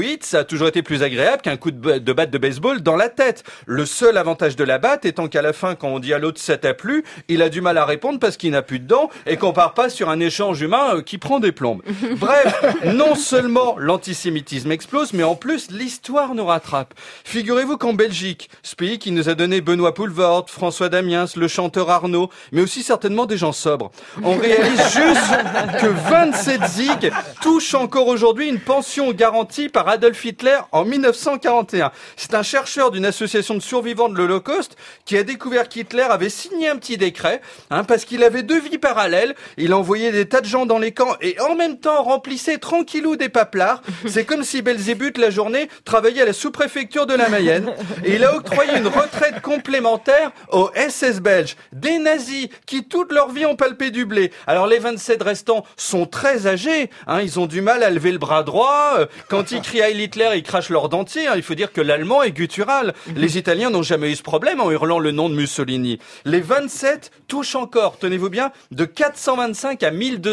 hit, ça a toujours été plus agréable qu'un coup de batte de baseball dans la tête. Le seul avantage de la batte étant qu'à la fin, quand on dit à l'autre ça t'a plu, il a du mal à répondre parce qu'il n'a plus de dents et qu'on part pas sur un échange humain qui prend des plombes. Bref, non seulement l'antisémitisme explose, mais en plus l'histoire nous rattrape. Figurez-vous qu'en Belgique, ce pays qui nous a donné Benoît Poelvoort, François Damiens, le chanteur Arnaud, mais aussi certainement des gens sobres, on réalise juste que 27 zig touchent encore aujourd'hui une pension garantie par Adolf Hitler en 1941. C'est un chercheur d'une association de survivants de l'Holocauste qui a découvert qu'Hitler avait signé un petit décret, parce qu'il avait 2 vies parallèles. Il envoyait des tas de gens dans les camps et en même temps remplissait tranquillou des paplards. C'est comme si Belzébuth, la journée, travaillait à la sous-préfecture de la Mayenne. Et il a octroyé une retraite complémentaire aux SS belges, des nazis qui toute leur vie ont palpé du blé. Alors les 27 restants sont très âgés, ils ont du mal à lever le bras droit. Quand ils crient Heil Hitler, ils crachent leur dentier. Il faut dire que l'allemand est guttural. Les Italiens n'ont jamais eu ce problème en hurlant le nom de Mussolini. Les 27 touchent encore, tenez-vous bien, de 425 à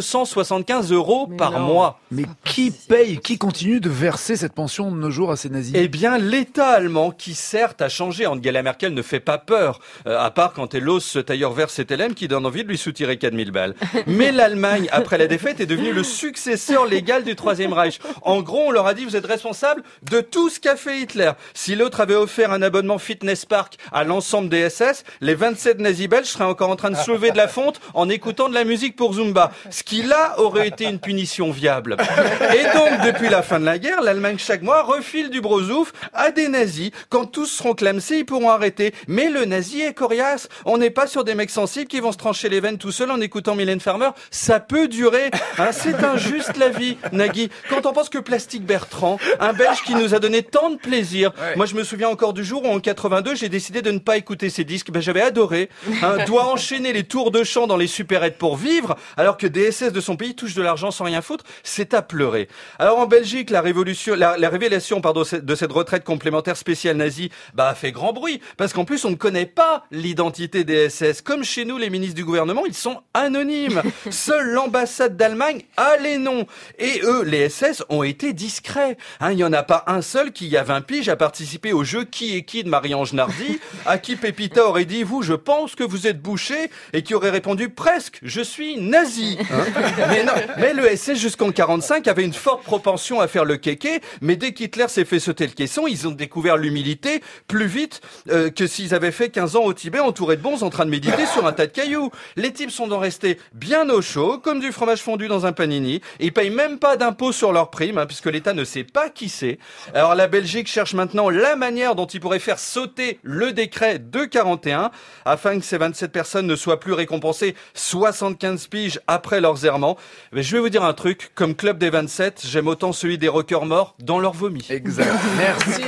1275 € par mois. Mais qui paye, qui continue de verser cette pension de nos jours à ces nazis? Eh bien, l'État allemand, qui certes a changé, Angela Merkel ne fait pas peur, à part quand elle ose ce tailleur vert CTLM qui donne envie de lui soutirer 4000 balles. Mais l'Allemagne, après la défaite, est devenue le successeur légal du Troisième Reich. En gros, on leur a dit, vous êtes responsable de tout ce qu'a fait Hitler. Si l'autre avait offert un abonnement fitness park à l'ensemble des SS, les 27 nazis belges seraient encore en train de se lever de la fonte en écoutant de la musique pour Zumba. Ce qui là aurait été une punition viable. Et donc, depuis la fin de la guerre, l'Allemagne chaque mois refile du brosouf à des nazis. Quand tous seront clamsés, ils pourront arrêter. Mais le nazi est coriace. On n'est pas sur des mecs sensibles qui vont se trancher les veines tout seuls en écoutant Mylène Farmer. Ça peut durer. C'est injuste la vie, Nagui. Quand on pense que Plastique Bertrand, un Belge qui nous a donné tant de plaisir. Ouais. Moi, je me souviens encore du jour où en 82, j'ai décidé de ne pas écouter ses disques. J'avais adoré. Doit enchaîner les tours de chant dans les supérettes pour vivre, alors que des SS de son pays touchent de l'argent sans rien foutre. C'est à pleurer. Alors en Belgique, la révélation de cette retraite complémentaire spéciale nazie, a fait grand bruit, parce qu'en plus on ne connaît pas l'identité des SS. Comme chez nous, les ministres du gouvernement, ils sont anonymes. Seule l'ambassade d'Allemagne a les noms. Et eux, les SS, ont été discrets. Il n'y en a pas un seul qui, il y a 20 piges, a participé au jeu Qui est qui de Marie-Ange Nardi, à qui Pépita aurait dit, vous, je pense que vous êtes bouché, et qui aurait répondu, presque, je suis nazi. Mais non, mais le SS jusqu'en 45 avait une forte propension à faire le kéké, mais dès qu'Hitler s'est fait sauter le caisson, ils ont découvert l'humilité plus vite que s'ils avaient fait 15 ans au Tibet entourés de bons en train de méditer sur un tas de cailloux. Les types sont donc restés bien au chaud, comme du fromage fondu dans un panini, et ils payent même pas d'impôts sur leurs primes, puisque l'État ne sait pas qui c'est. Alors la Belgique cherche maintenant la manière dont il pourrait faire sauter le décret de 41, afin que ces 27 personnes ne soient plus récompensées 75 piges après leurs errements. Mais je vais vous dire un truc, comme Club des 27, j'aime autant celui des rockers morts dans leur vomi. Exact. Merci.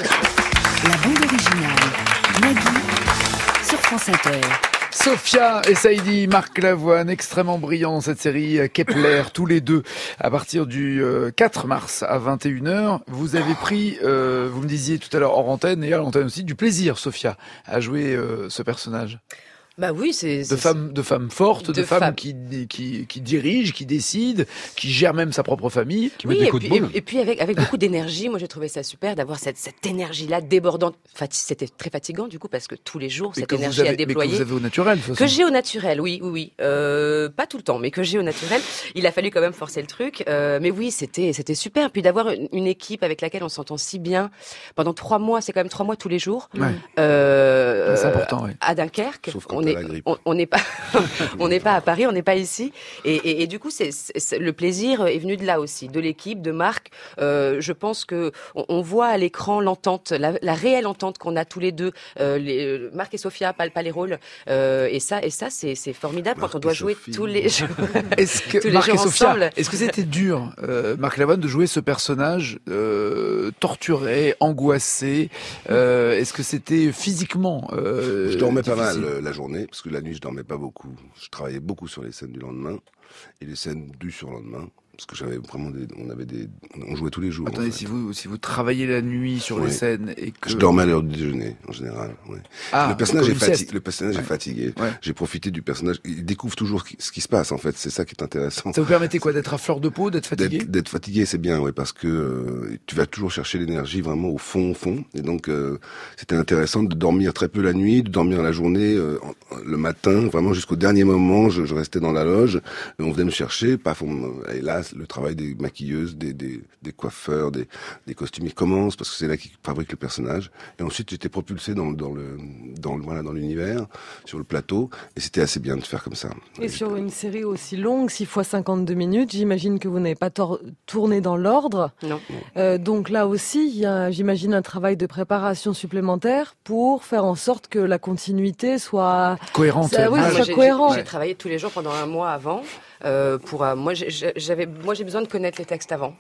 La bande originale, Nagui, sur France Inter. Sophia et Saïdi, Marc Lavoine, extrêmement brillants dans cette série Kepler, tous les deux, à partir du 4 mars à 21h. Vous avez pris, vous me disiez tout à l'heure hors antenne et à l'antenne aussi, du plaisir, Sophia, à jouer ce personnage. Bah oui, c'est de femmes fortes, de femmes qui dirigent, qui décident, qui gèrent même sa propre famille, qui mettent des coups de boule. Et puis avec beaucoup d'énergie, moi j'ai trouvé ça super d'avoir cette énergie-là débordante. C'était très fatigant du coup parce que tous les jours cette énergie à déployer. Mais que vous avez au naturel, de toute façon. Que j'ai au naturel, oui. Pas tout le temps, mais que j'ai au naturel. Il a fallu quand même forcer le truc, mais oui, c'était super. Puis d'avoir une équipe avec laquelle on s'entend si bien pendant 3 mois, c'est quand même 3 mois tous les jours. Ouais. C'est important, oui. À Dunkerque. Sauf quand on n'est pas on n'est pas à Paris, on n'est pas ici et du coup c'est le plaisir est venu de là aussi, de l'équipe, de Marc. Je pense que on voit à l'écran l'entente, la réelle entente qu'on a tous les deux, Marc et Sophia, pas les rôles, et ça c'est formidable Marc quand on doit jouer tous les jours. Est-ce que Marc et Sophia, est-ce que c'était dur, Marc Lavoine, de jouer ce personnage torturé, angoissé? Est-ce que c'était physiquement Je dormais difficile? pas mal la journée, parce que la nuit je dormais pas beaucoup. Je travaillais beaucoup sur les scènes du lendemain et les scènes du surlendemain. parce que on jouait tous les jours. Attendez, si vous travaillez la nuit sur les scènes et que... Je dormais à l'heure du déjeuner, en général. Ouais. Le personnage est fatigué. Ouais. J'ai profité du personnage. Il découvre toujours ce qui se passe, en fait. C'est ça qui est intéressant. Ça vous permettait quoi, d'être à fleur de peau, d'être fatigué? D'être fatigué, c'est bien, oui, parce que tu vas toujours chercher l'énergie vraiment au fond. Et donc, c'était intéressant de dormir très peu la nuit, de dormir la journée, le matin, vraiment jusqu'au dernier moment. Je restais dans la loge, et on venait me chercher. Paf, et là, le travail des maquilleuses, des coiffeurs, des costumiers commence, parce que c'est là qu'ils fabriquent le personnage. Et ensuite, j'étais propulsé dans l'univers, sur le plateau, et c'était assez bien de faire comme ça. Et sur une série aussi longue, 6 fois 52 minutes, j'imagine que vous n'avez pas tourné dans l'ordre. Non. Donc là aussi, il y a, j'imagine, un travail de préparation supplémentaire pour faire en sorte que la continuité soit cohérente. J'ai travaillé tous les jours pendant un mois avant. Moi j'ai besoin de connaître les textes avant.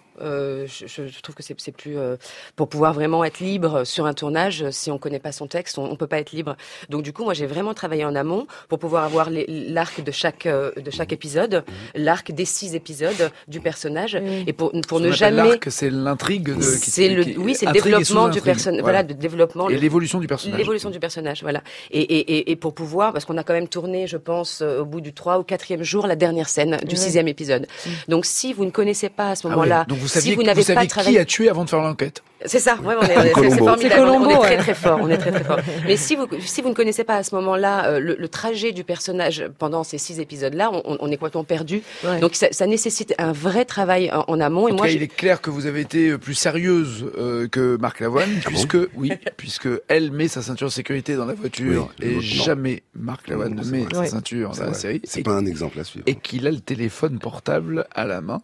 Je trouve que c'est plus pour pouvoir vraiment être libre sur un tournage. Si on connaît pas son texte, on peut pas être libre. Donc du coup, moi j'ai vraiment travaillé en amont pour pouvoir avoir l'arc de chaque épisode, l'arc des 6 épisodes du personnage, et pour ne jamais. L'arc, c'est l'intrigue. C'est le développement du personnage. Voilà, de développement. Et l'évolution du personnage. L'évolution du personnage, voilà. Et pour pouvoir, parce qu'on a quand même tourné, je pense, au bout du 3 ou 4e jour, la dernière scène du 6e épisode. Donc si vous ne connaissez pas à ce moment-là, donc vous saviez qui a tué avant de faire l'enquête. C'est ça, ouais, c'est formidable. On est très très fort, Mais si vous ne connaissez pas à ce moment-là le trajet du personnage pendant ces 6 épisodes-là, on est complètement perdu. Ouais. Donc ça nécessite un vrai travail en amont. En tout cas, il est clair que vous avez été plus sérieuse que Marc Lavoine, puisque elle met sa ceinture de sécurité dans la voiture et jamais Marc Lavoine ne met sa ceinture dans la série. C'est pas un exemple à suivre. Et qu'il a le téléphone portable à la main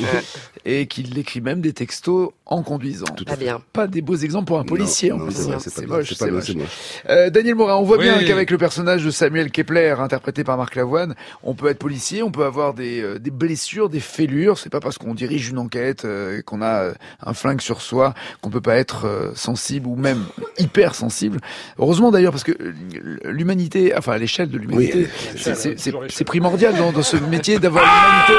et qu'il écrit même des textos en conduisant. Tout à fait. Pas des beaux exemples pour un policier en plus. C'est moche. Daniel Morin, on voit bien qu'avec le personnage de Samuel Kepler, interprété par Marc Lavoine, on peut être policier, on peut avoir des blessures, des fêlures. C'est pas parce qu'on dirige une enquête, qu'on a un flingue sur soi, qu'on peut pas être sensible ou même hyper sensible. Heureusement d'ailleurs, parce que l'humanité, enfin à l'échelle de l'humanité, c'est primordial dans ce métier d'avoir l'humanité.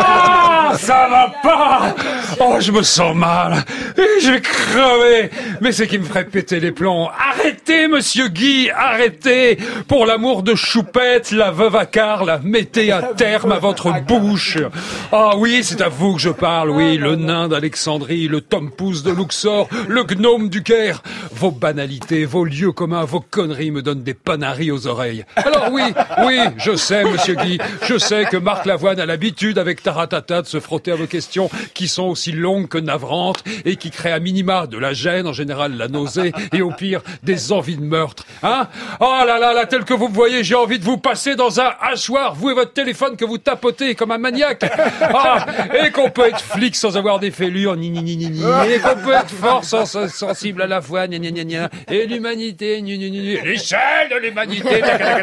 Ça va pas! Oh, je me sens mal. Je vais crever. Mais c'est qui me ferait péter les plombs. Arrêtez, monsieur Guy, arrêtez. Pour l'amour de Choupette, la veuve à Carl, mettez un terme à votre bouche. Ah oui, c'est à vous que je parle, oui. Le nain d'Alexandrie, le Tom Pouce de Luxor, le gnome du Caire. Vos banalités, vos lieux communs, vos conneries me donnent des panaris aux oreilles. Alors oui, je sais, monsieur Guy, je sais que Marc Lavoine a l'habitude avec Taratata de se frotter à vos questions qui sont aussi longues que navrantes et qui créent à minima de la gêne, en général la nausée et au pire des envies de meurtre. Hein? Oh là, tel que vous me voyez, j'ai envie de vous passer dans un hachoir, vous et votre téléphone que vous tapotez comme un maniaque. Et qu'on peut être flic sans avoir des fêlures, et qu'on peut être fort sensible à la foi, et l'humanité, l'échelle de l'humanité.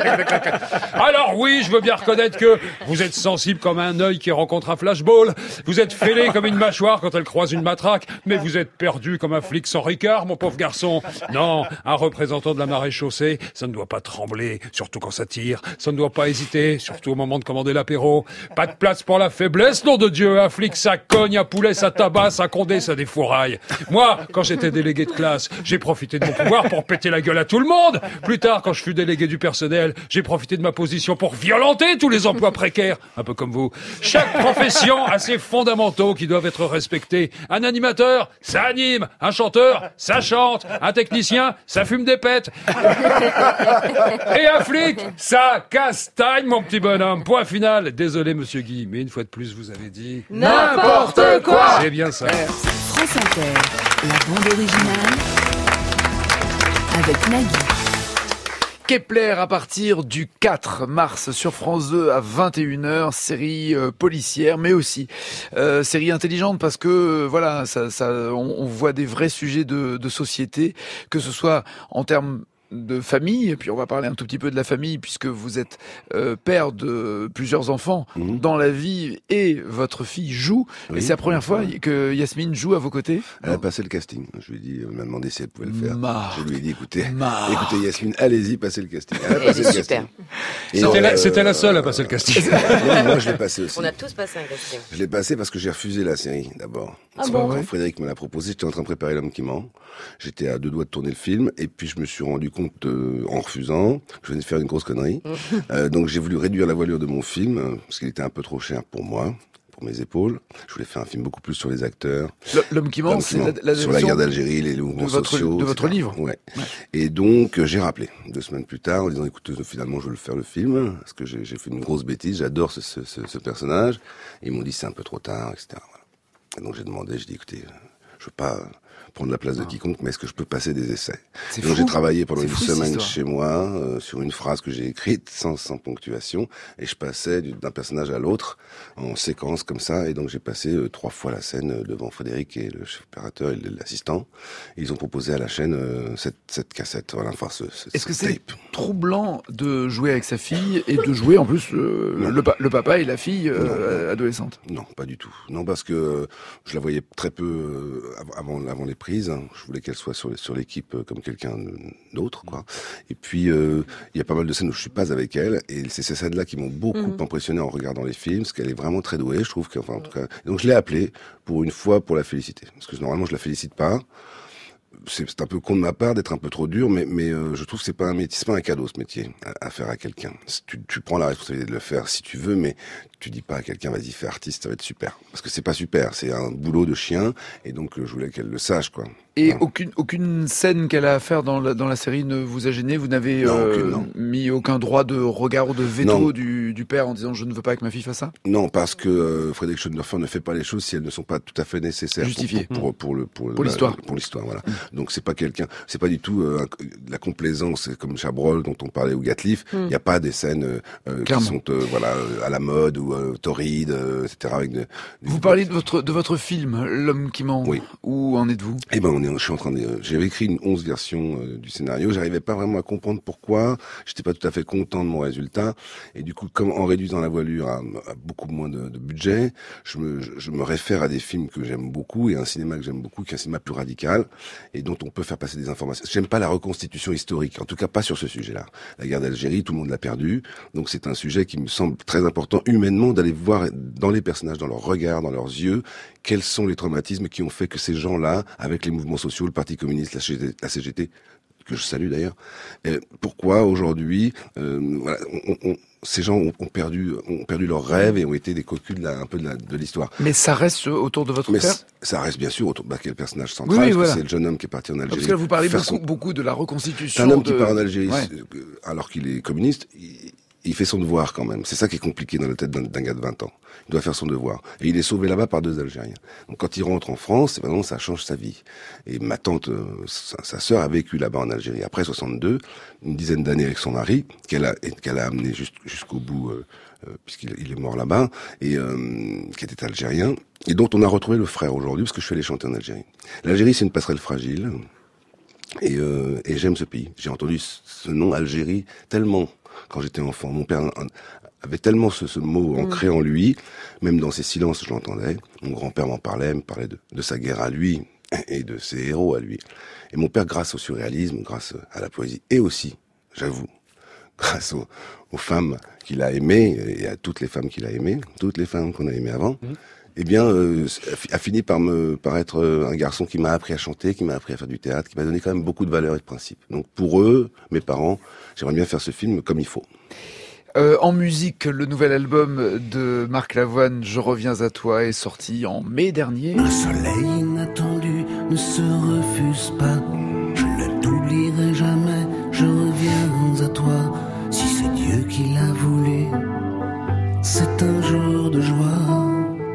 Alors oui, je veux bien reconnaître que vous êtes sensible comme un œil qui rencontre un flashball, vous êtes fêlé comme une mâchoire quand elle croise une matraque, mais vous êtes perdu comme un flic sans ricard, mon pauvre garçon. Non, un représentant de la maréchaussée, ça ne doit pas trembler, surtout quand ça tire. Ça ne doit pas hésiter, surtout au moment de commander l'apéro. Pas de place pour la faiblesse, nom de Dieu. Un flic, ça cogne, un poulet, ça tabasse, un condé, ça défouraille. Moi, quand j'étais délégué de classe, j'ai profité de mon pouvoir pour péter la gueule à tout le monde. Plus tard, quand je fus délégué du personnel, j'ai profité de ma position pour violenter tous les emplois précaires. Un peu comme vous. Chaque profession a ses fondamentaux qui doivent être respectés. Un animateur, ça anime. Un chanteur, ça chante. Un technicien, ça fume des pètes. Et un flic, ça castagne, mon petit bonhomme. Point final. Désolé, monsieur Guy, mais une fois de plus, vous avez dit... n'importe quoi. C'est bien ça. France Inter, la bande originale avec Nagui. Kepler à partir du 4 mars sur France 2 à 21h, série policière mais aussi série intelligente parce que on voit des vrais sujets de société, que ce soit en termes de famille, et puis on va parler un tout petit peu de la famille, puisque vous êtes père de plusieurs enfants dans la vie, et votre fille joue. Oui. Et c'est la première fois que Yasmine joue à vos côtés. Elle a passé le casting. Je lui ai dit, elle m'a demandé si elle pouvait le faire. Je lui ai dit, écoutez Yasmine, allez-y, passez le casting. Elle a passé le casting. C'était la seule à passer le casting. Non, moi je l'ai passé aussi. On a tous passé un casting. Je l'ai passé parce que j'ai refusé la série d'abord. Quand Frédéric me l'a proposé, j'étais en train de préparer L'Homme qui ment. J'étais à 2 doigts de tourner le film, et puis je me suis rendu compte en refusant que je venais de faire une grosse connerie. Donc j'ai voulu réduire la voilure de mon film parce qu'il était un peu trop cher pour moi, pour mes épaules. Je voulais faire un film beaucoup plus sur les acteurs. L'Homme qui ment, c'est la sur la guerre d'Algérie, les mouvements sociaux. De votre livre. Ouais. Et donc j'ai rappelé 2 semaines plus tard en disant écoute, finalement je veux le faire le film parce que j'ai fait une grosse bêtise. J'adore ce personnage. Et ils m'ont dit c'est un peu trop tard, etc. Voilà. Et donc j'ai demandé, j'ai dit écoutez, je veux pas prendre la place de quiconque, mais est-ce que je peux passer des essais? Donc j'ai travaillé pendant une semaine chez moi sur une phrase que j'ai écrite sans ponctuation, et je passais d'un personnage à l'autre en séquence comme ça, et donc j'ai passé 3 fois la scène devant Frédéric et le chef opérateur et l'assistant. Ils ont proposé à la chaîne cette cassette, voilà, enfin Est-ce que c'est troublant de jouer avec sa fille et de jouer en plus le papa et la fille adolescente? Non, pas du tout. Non, parce que je la voyais très peu avant les prises. Je voulais qu'elle soit sur l'équipe comme quelqu'un d'autre, quoi. Et puis il y a pas mal de scènes où je suis pas avec elle, et c'est ces scènes-là qui m'ont beaucoup impressionné en regardant les films, parce qu'elle est vraiment très douée, je trouve en tout cas. Donc je l'ai appelée pour une fois pour la féliciter, parce que normalement je la félicite pas. C'est un peu con de ma part d'être un peu trop dur, mais je trouve que c'est pas un métier, c'est pas un cadeau ce métier à faire à quelqu'un. Tu prends la responsabilité de le faire si tu veux, mais tu dis pas à quelqu'un vas-y fais artiste, ça va être super, parce que c'est pas super, c'est un boulot de chien, et donc je voulais qu'elle le sache, quoi. Et aucune scène qu'elle a à faire dans la série ne vous a gêné? Vous n'avez mis aucun droit de regard ou de veto du père en disant je ne veux pas que ma fille fasse ça? Non, parce que Frédéric Schoendorfer ne fait pas les choses si elles ne sont pas tout à fait nécessaires pour l'histoire. Pour l'histoire, voilà. Donc c'est pas du tout la complaisance comme Chabrol dont on parlait, ou Gatliff. Il n'y a pas des scènes qui sont à la mode ou torrides, etc. Vous parlez de votre film L'Homme qui ment. Oui. Où en êtes-vous? Eh ben j'avais écrit 11 versions du scénario. J'arrivais pas vraiment à comprendre pourquoi. J'étais pas tout à fait content de mon résultat. Et du coup, comme en réduisant la voilure à beaucoup moins de budget, je me réfère à des films que j'aime beaucoup et un cinéma que j'aime beaucoup, qui est un cinéma plus radical et dont on peut faire passer des informations. J'aime pas la reconstitution historique, en tout cas pas sur ce sujet-là. La guerre d'Algérie, tout le monde l'a perdu. Donc c'est un sujet qui me semble très important humainement, d'aller voir dans les personnages, dans leur regard, dans leurs yeux, quels sont les traumatismes qui ont fait que ces gens-là, avec les mouvements sociaux, le Parti communiste, la CGT, que je salue d'ailleurs, pourquoi aujourd'hui, ces gens ont perdu leurs rêves et ont été des cocus de l'histoire. Mais ça reste autour de votre père? Ça reste bien sûr autour de quel personnage central, parce que c'est le jeune homme qui est parti en Algérie. Parce que là, vous parlez beaucoup de la reconstitution. C'est un homme qui part en Algérie alors qu'il est communiste. Il fait son devoir quand même. C'est ça qui est compliqué dans la tête d'un gars de 20 ans. Il doit faire son devoir. Et il est sauvé là-bas par 2 Algériens. Donc quand il rentre en France, vraiment, ça change sa vie. Et ma tante, sa sœur, a vécu là-bas en Algérie. Après 62, une dizaine d'années avec son mari, qu'elle a amené jusqu'au bout, puisqu'il est mort là-bas, et qui était algérien, et dont on a retrouvé le frère aujourd'hui, parce que je suis allé chanter en Algérie. L'Algérie, c'est une passerelle fragile. Et j'aime ce pays. J'ai entendu ce nom Algérie tellement quand j'étais enfant. Mon père avait tellement ce mot ancré en lui, même dans ses silences, je l'entendais. Mon grand-père m'en parlait, me parlait de sa guerre à lui et de ses héros à lui. Et mon père, grâce au surréalisme, grâce à la poésie, et aussi, j'avoue, grâce aux femmes qu'il a aimées, et à toutes les femmes qu'il a aimées, toutes les femmes qu'on a aimées avant, eh bien, a fini par être un garçon qui m'a appris à chanter, qui m'a appris à faire du théâtre, qui m'a donné quand même beaucoup de valeurs et de principes. Donc pour eux, mes parents, j'aimerais bien faire ce film comme il faut. En musique, le nouvel album de Marc Lavoine, Je reviens à toi, est sorti en mai dernier. Un soleil inattendu ne se refuse pas. Je ne t'oublierai jamais, je reviens à toi. Si c'est Dieu qui l'a voulu, c'est un jour de joie.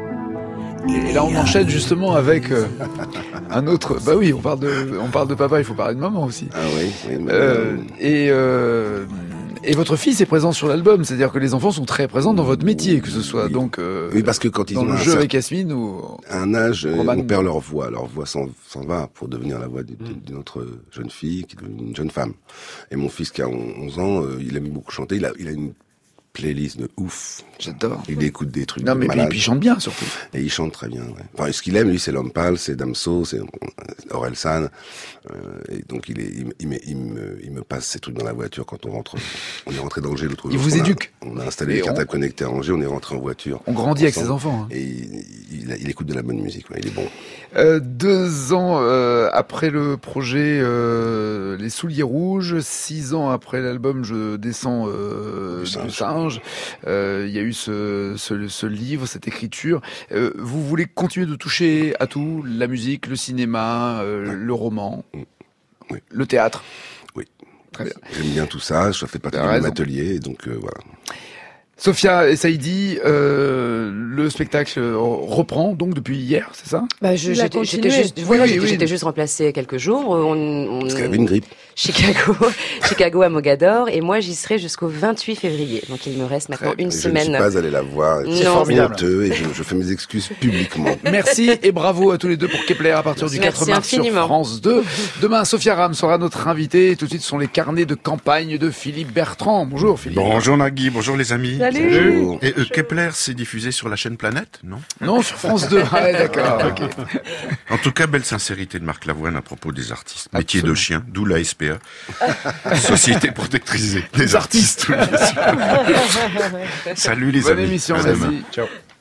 Et là, on enchaîne justement avec un autre. Bah oui, on parle de papa, il faut parler de maman aussi. Ah oui. Et votre fils est présent sur l'album, c'est-à-dire que les enfants sont très présents dans votre métier, que ce soit oui, parce que quand ils dans ont le jeu avec Yasmine ou un âge, on perd leur voix s'en va pour devenir la voix d'une autre jeune fille, qui est une jeune femme. Et mon fils qui a 11 ans, il aime beaucoup chanter, il a une playlist de ouf. J'adore. Il écoute des trucs. Non, mais puis il chante bien, surtout. Et il chante très bien, ouais. Enfin, ce qu'il aime, lui, c'est L'Homme Pâle, c'est Damso, c'est Orelsan. Et donc, il me passe ces trucs dans la voiture quand on rentre. On est rentré d'Angers l'autre jour. Il vous éduque. On a installé les cartables connectés à Angers, on est rentré en voiture. On grandit avec ses enfants. Et il écoute de la bonne musique, ouais, il est bon. 2 ans après le projet Les Souliers Rouges, 6 ans après l'album Je descends du singe, il y a eu ce livre, cette écriture. Vous voulez continuer de toucher à tout, la musique, le cinéma, le roman, le théâtre? Oui. Très bien. J'aime bien tout ça, je fais partie de mon atelier, donc voilà. Sophia et Saïdi, le spectacle reprend donc depuis hier, c'est ça? J'étais juste remplacée quelques jours. Parce qu'elle avait une grippe. Chicago à Mogador, et moi j'y serai jusqu'au 28 février. Donc il me reste maintenant une semaine. Je ne suis pas allé la voir. C'est formidable. Et je fais mes excuses publiquement. Merci et bravo à tous les deux pour Kepler à partir du 4 mars sur France 2. Demain, Sophia Ram sera notre invitée. Tout de suite, ce sont les carnets de campagne de Philippe Bertrand. Bonjour Philippe. Bonjour Nagui, bonjour les amis. Salut. Et Kepler, c'est diffusé sur la chaîne Planète, non? Non, sur France 2. Ah, d'accord. Okay. En tout cas, belle sincérité de Marc Lavoine à propos des artistes. Métier de chien, d'où la SPA. Société protectrice des artistes. Salut les amis. Bonne émission, merci. Ciao.